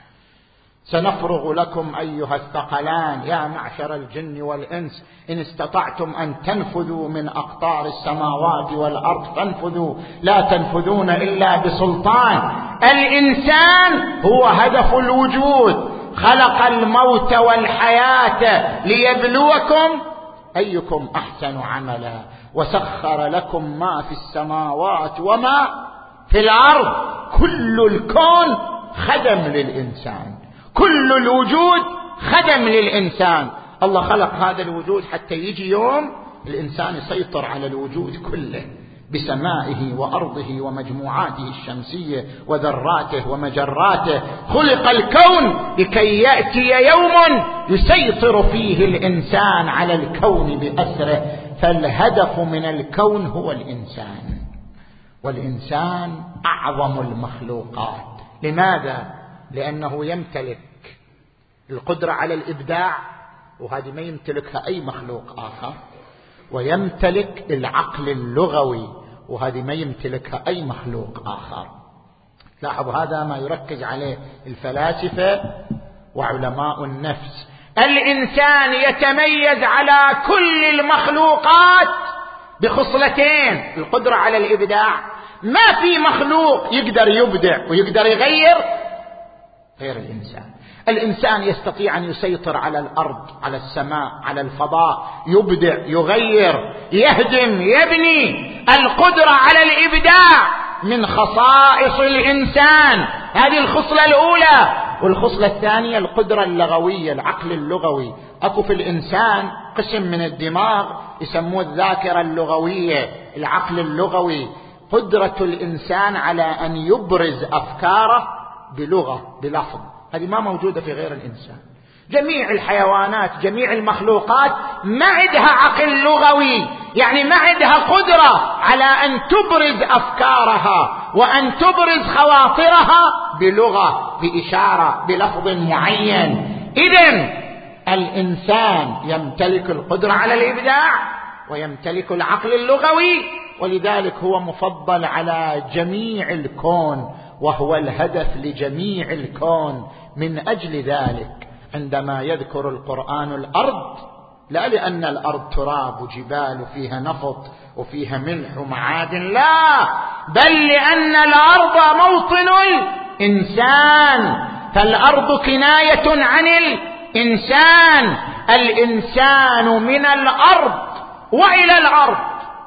سنفرغ لكم أيها الثقلان يا معشر الجن والإنس إن استطعتم أن تنفذوا من أقطار السماوات والأرض فانفذوا لا تنفذون إلا بسلطان. الإنسان هو هدف الوجود، خلق الموت والحياة ليبلوكم أيكم أحسن عملا، وسخر لكم ما في السماوات وما في الأرض. كل الكون خدم للإنسان، كل الوجود خدم للإنسان. الله خلق هذا الوجود حتى يجي يوم الإنسان يسيطر على الوجود كله بسمائه وأرضه ومجموعاته الشمسية وذراته ومجراته. خلق الكون لكي يأتي يوم يسيطر فيه الإنسان على الكون بأسره، فالهدف من الكون هو الإنسان، والإنسان أعظم المخلوقات. لماذا؟ لأنه يمتلك القدرة على الإبداع، وهذه ما يمتلكها أي مخلوق آخر، ويمتلك العقل اللغوي، وهذه ما يمتلكها أي مخلوق آخر. لاحظوا هذا ما يركز عليه الفلاسفة وعلماء النفس. الإنسان يتميز على كل المخلوقات بخصلتين: القدرة على الإبداع. ما في مخلوق يقدر يبدع ويقدر يغير غير الإنسان. الإنسان يستطيع أن يسيطر على الأرض، على السماء، على الفضاء، يبدع، يغير، يهدم، يبني. القدرة على الإبداع من خصائص الإنسان، هذه الخصلة الأولى. والخصلة الثانية القدرة اللغوية، العقل اللغوي. أكو في الإنسان قسم من الدماغ يسموه الذاكرة اللغوية، العقل اللغوي، قدرة الإنسان على أن يبرز أفكاره بلغة، بلفظ، هذه ما موجودة في غير الإنسان. جميع الحيوانات، جميع المخلوقات ما عندها عقل لغوي، يعني ما عندها قدرة على أن تبرز أفكارها وأن تبرز خواطرها بلغة، بإشارة، بلفظ معين. إذن الإنسان يمتلك القدرة على الإبداع ويمتلك العقل اللغوي، ولذلك هو مفضل على جميع الكون، وهو الهدف لجميع الكون. من أجل ذلك عندما يذكر القرآن الأرض، لا لأن الأرض تراب وجبال وفيها نفط وفيها ملح ومعادن، لا، بل لأن الأرض موطن الإنسان، فالأرض كناية عن الإنسان، الإنسان من الأرض وإلى الأرض.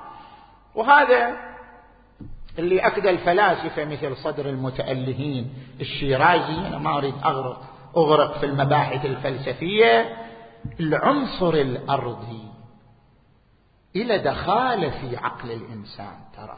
وهذا اللي أكد الفلاسفة مثل صدر المتألهين الشيرازي، أنا ما أريد أغرق أغرق في المباحث الفلسفية، العنصر الأرضي إلى دخال في عقل الإنسان. ترى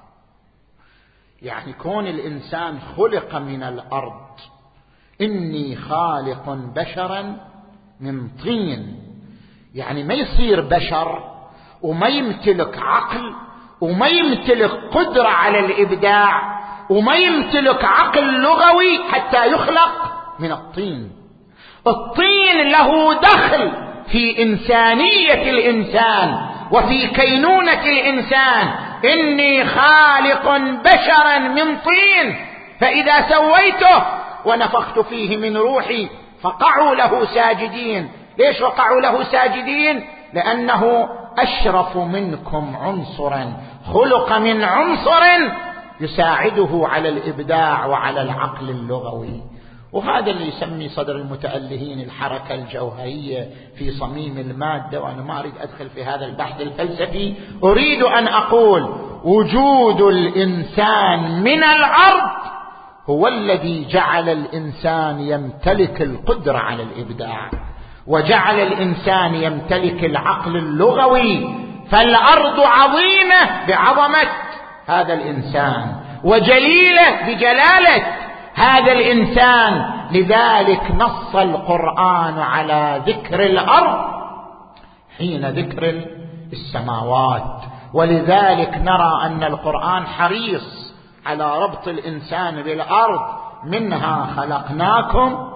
يعني كون الإنسان خلق من الأرض، إني خالق بشرا من طين، يعني ما يصير بشر وما يمتلك عقل وما يمتلك قدرة على الإبداع وما يمتلك عقل لغوي حتى يخلق من الطين. الطين له دخل في إنسانية الإنسان وفي كينونة الإنسان. إني خالق بشرا من طين، فإذا سويته ونفخت فيه من روحي فقعوا له ساجدين. ليش وقعوا له ساجدين؟ لأنه أشرف منكم عنصرا، خلق من عنصر يساعده على الإبداع وعلى العقل اللغوي. وهذا اللي يسمي صدر المتألهين الحركة الجوهرية في صميم المادة. وأنا ما أريد أدخل في هذا البحث الفلسفي، أريد أن أقول وجود الإنسان من الأرض هو الذي جعل الإنسان يمتلك القدرة على الإبداع، وجعل الإنسان يمتلك العقل اللغوي. فالأرض عظيمة بعظمة هذا الإنسان، وجليلة بجلالة هذا الإنسان. لذلك نص القرآن على ذكر الأرض حين ذكر السماوات. ولذلك نرى أن القرآن حريص على ربط الإنسان بالأرض. منها خلقناكم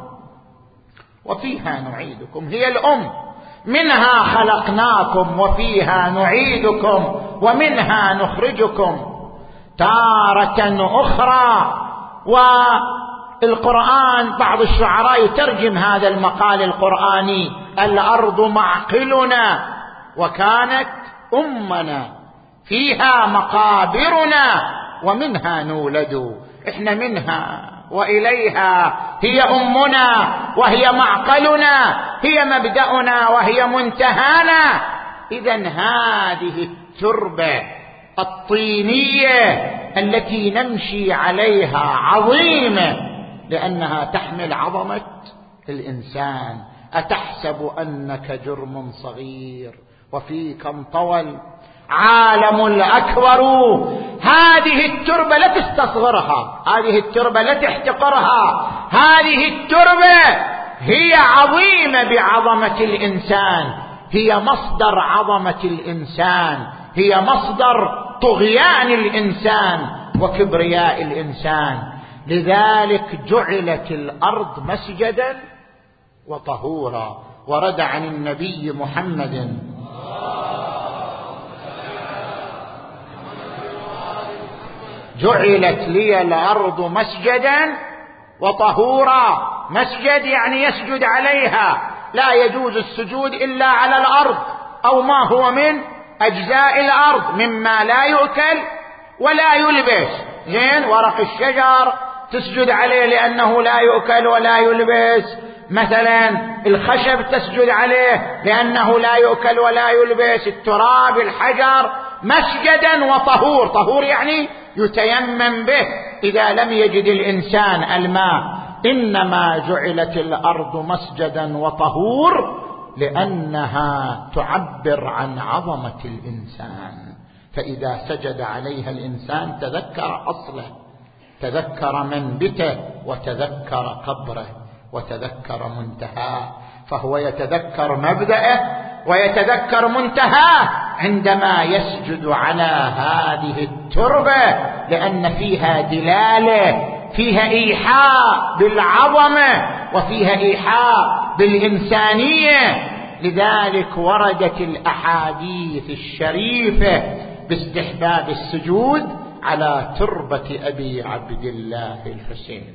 وفيها نعيدكم، هي الأم. منها خلقناكم وفيها نعيدكم ومنها نخرجكم تارة أخرى. والقرآن بعض الشعراء يترجم هذا المقال القرآني: الأرض معقلنا وكانت أمنا، فيها مقابرنا ومنها نولد. إحنا منها وإليها، هي أمنا وهي معقلنا، هي مبدأنا وهي منتهانا. إذن هذه التربة الطينية التي نمشي عليها عظيمة، لأنها تحمل عظمة الإنسان. أتحسب أنك جرم صغير وفيك انطوى عالم الأكبر. هذه التربة لا تستصغرها، هذه التربة لا تحتقرها، هذه التربة هي عظيمة بعظمة الإنسان، هي مصدر عظمة الإنسان، هي مصدر طغيان الإنسان وكبرياء الإنسان. لذلك جعلت الأرض مسجدا وطهورا. ورد عن النبي محمد جعلت لي الأرض مسجدا وطهورا. مسجد يعني يسجد عليها، لا يجوز السجود إلا على الأرض أو ما هو من أجزاء الأرض مما لا يؤكل ولا يلبس. زين، ورق الشجر تسجد عليه لأنه لا يؤكل ولا يلبس، مثلا الخشب تسجد عليه لأنه لا يؤكل ولا يلبس، التراب، الحجر، مسجدا وطهور. طهور يعني يتيمم به إذا لم يجد الإنسان الماء. إنما جعلت الأرض مسجدا وطهور لأنها تعبر عن عظمة الإنسان، فإذا سجد عليها الإنسان تذكر أصله، تذكر منبته، وتذكر قبره، وتذكر منتهاه، فهو يتذكر مبدأه ويتذكر منتهاه عندما يسجد على هذه التربة، لأن فيها دلالة، فيها إيحاء بالعظمة، وفيها إيحاء بالإنسانية. لذلك وردت الأحاديث الشريفة باستحباب السجود على تربة أبي عبد الله الحسين.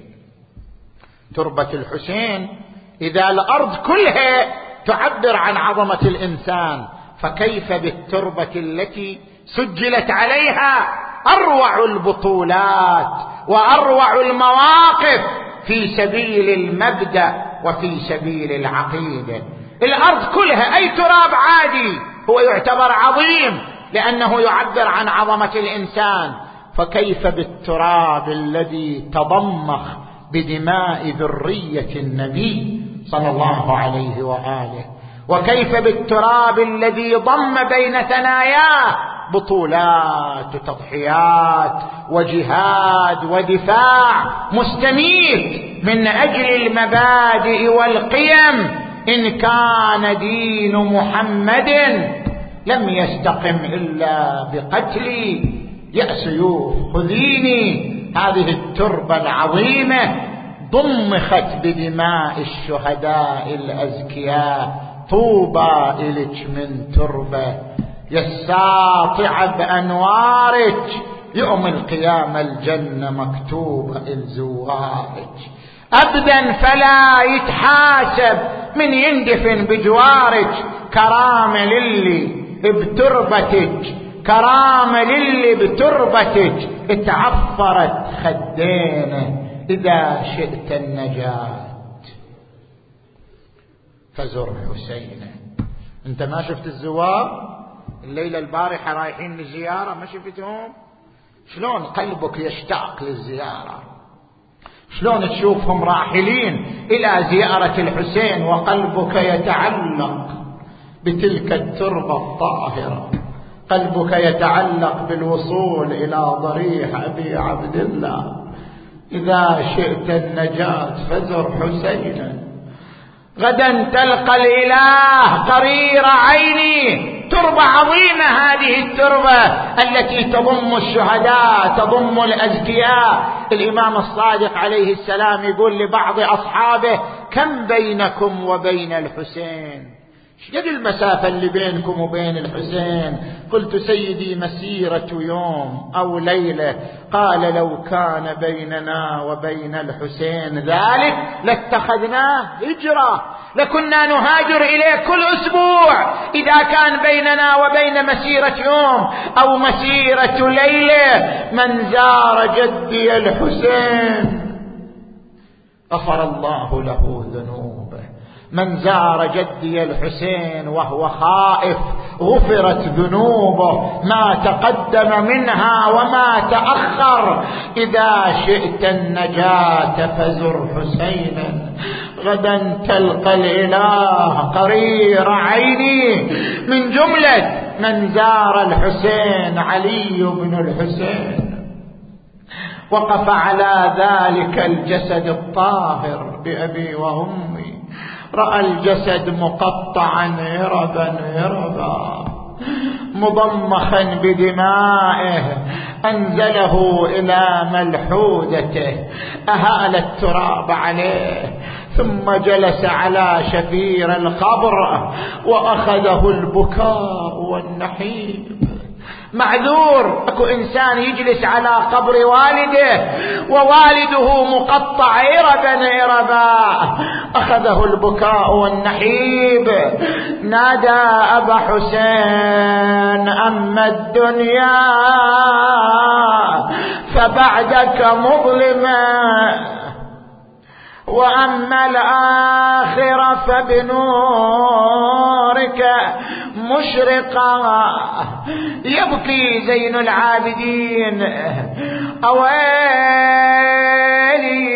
تربة الحسين إذا الأرض كلها تعبر عن عظمة الإنسان، فكيف بالتربة التي سجلت عليها أروع البطولات وأروع المواقف في سبيل المبدأ وفي سبيل العقيدة. الأرض كلها أي تراب عادي هو يعتبر عظيم لأنه يعبر عن عظمة الإنسان، فكيف بالتراب الذي تضمخ بدماء ذرية النبي صلى الله عليه وآله، وكيف بالتراب الذي ضم بين ثناياه بطولات وتضحيات وجهاد ودفاع مستميت من أجل المبادئ والقيم. إن كان دين محمد لم يستقم إلا بقتلي، يا سيوف خذيني. هذه التربة العظيمة ضمخت بدماء الشهداء الأزكياء. طوبى إلك من تربة يا الساطع بأنوارك، يوم القيامة الجنة مكتوبة الزوارك. أبدا فلا يتحاسب من يندفن بجوارك، كرامة للي بتربتك، كرامة للي بتربتك اتعفرت خدينه إذا شئت النجاة فزر حسينه. انت ما شفت الزوار الليلة البارحة رايحين للزيارة؟ ما شفتهم؟ شلون قلبك يشتاق للزيارة، شلون تشوفهم راحلين إلى زيارة الحسين وقلبك يتعلق بتلك التربة الطاهرة، قلبك يتعلق بالوصول إلى ضريح أبي عبد الله. إذا شئت النجاة فزر حسينا، غدا تلقى الإله قرير عيني. تربة عظيمة هذه التربة التي تضم الشهداء، تضم الأزكياء. الإمام الصادق عليه السلام يقول لبعض أصحابه: كم بينكم وبين الحسين؟ شقد المسافة اللي بينكم وبين الحسين؟ قلت: سيدي مسيرة يوم أو ليلة. قال: لو كان بيننا وبين الحسين ذلك لاتخذناه هجرة، لكنا نهاجر إليه كل أسبوع إذا كان بيننا وبين مسيرة يوم أو مسيرة ليلة. من زار جدي الحسين غفر الله له ذنوبه، من زار جدي الحسين وهو خائف غفرت ذنوبه ما تقدم منها وما تأخر. إذا شئت النجاة فزر حسينا، غدا تلقى الإله قرير عيني. من جملة من زار الحسين علي بن الحسين، وقف على ذلك الجسد الطاهر بأبي وأمي، رأى الجسد مقطعا هربا هربا مضمخا بدمائه، أنزله إلى ملحودته، أهال التراب عليه، ثم جلس على شفير القبر وأخذه البكاء والنحيب. معذور اكو انسان يجلس على قبر والده ووالده مقطع إربا إربا، اخذه البكاء والنحيب. نادى: ابا حسين اما الدنيا فبعدك مظلمة، وأما الآخرة فبنورك مشرقة. يبكي زين العابدين أويلي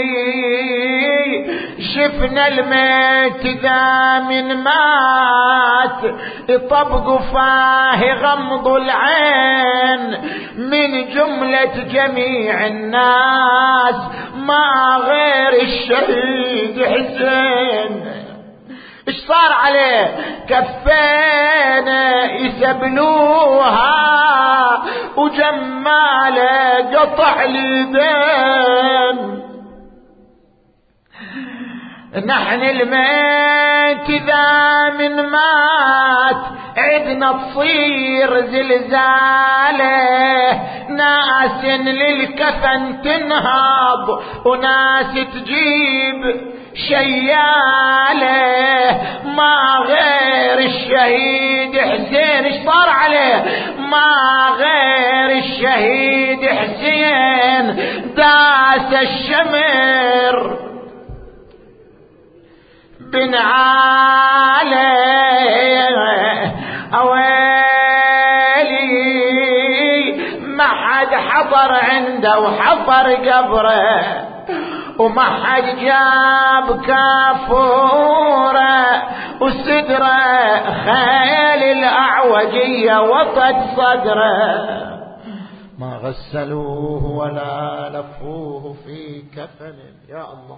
شفنا الميت ذا من مات طبق فاه غمض العين من جملة جميع الناس ما غير الشهيد حسين. ايش صار عليه؟ كفينا يسبلوها وجماله قطع اليدين. نحن الميت ذا من مات عدنا تصير زلزاله، ناس للكفن تنهض وناس تجيب شياله ما غير الشهيد حسين. ايش صار عليه؟ ما غير الشهيد حسين داس الشمر بن عليه أويلي ما حد حضر عنده وحضر قبره وما حد جاب كافوره وصدره خيل الأعوجية وطد صدره ما غسلوه ولا لفوه في كفن. يا الله.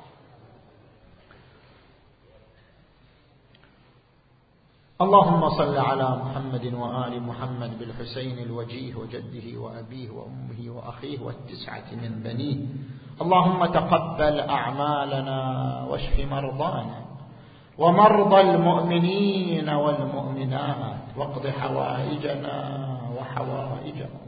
اللهم صل على محمد وآل محمد بالحسين الوجيه وجده وأبيه وأمه وأخيه والتسعة من بنيه. اللهم تقبل أعمالنا واشف مرضانا ومرضى المؤمنين والمؤمنات واقض حوائجنا وحوائجهم.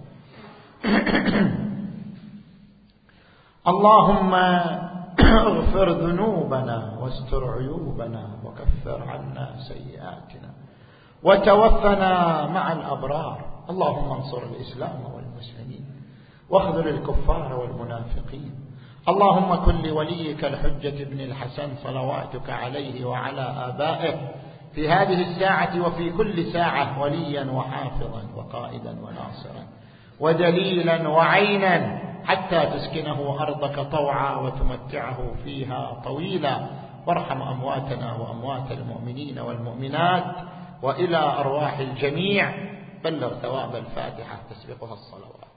اللهم اغفر ذنوبنا واستر عيوبنا وكفر عنا سيئاتنا وتوفنا مع الأبرار. اللهم انصر الإسلام والمسلمين واخذل الكفار والمنافقين. اللهم كن لوليك الحجة بن الحسن صلواتك عليه وعلى آبائه في هذه الساعة وفي كل ساعة وليا وحافظا وقائدا وناصرا ودليلا وعينا حتى تسكنه أرضك طوعا وتمتعه فيها طويلا. وارحم أمواتنا وأموات المؤمنين والمؤمنات وإلى أرواح الجميع. بلغ ثواب الفاتحة تسبقها الصلوات.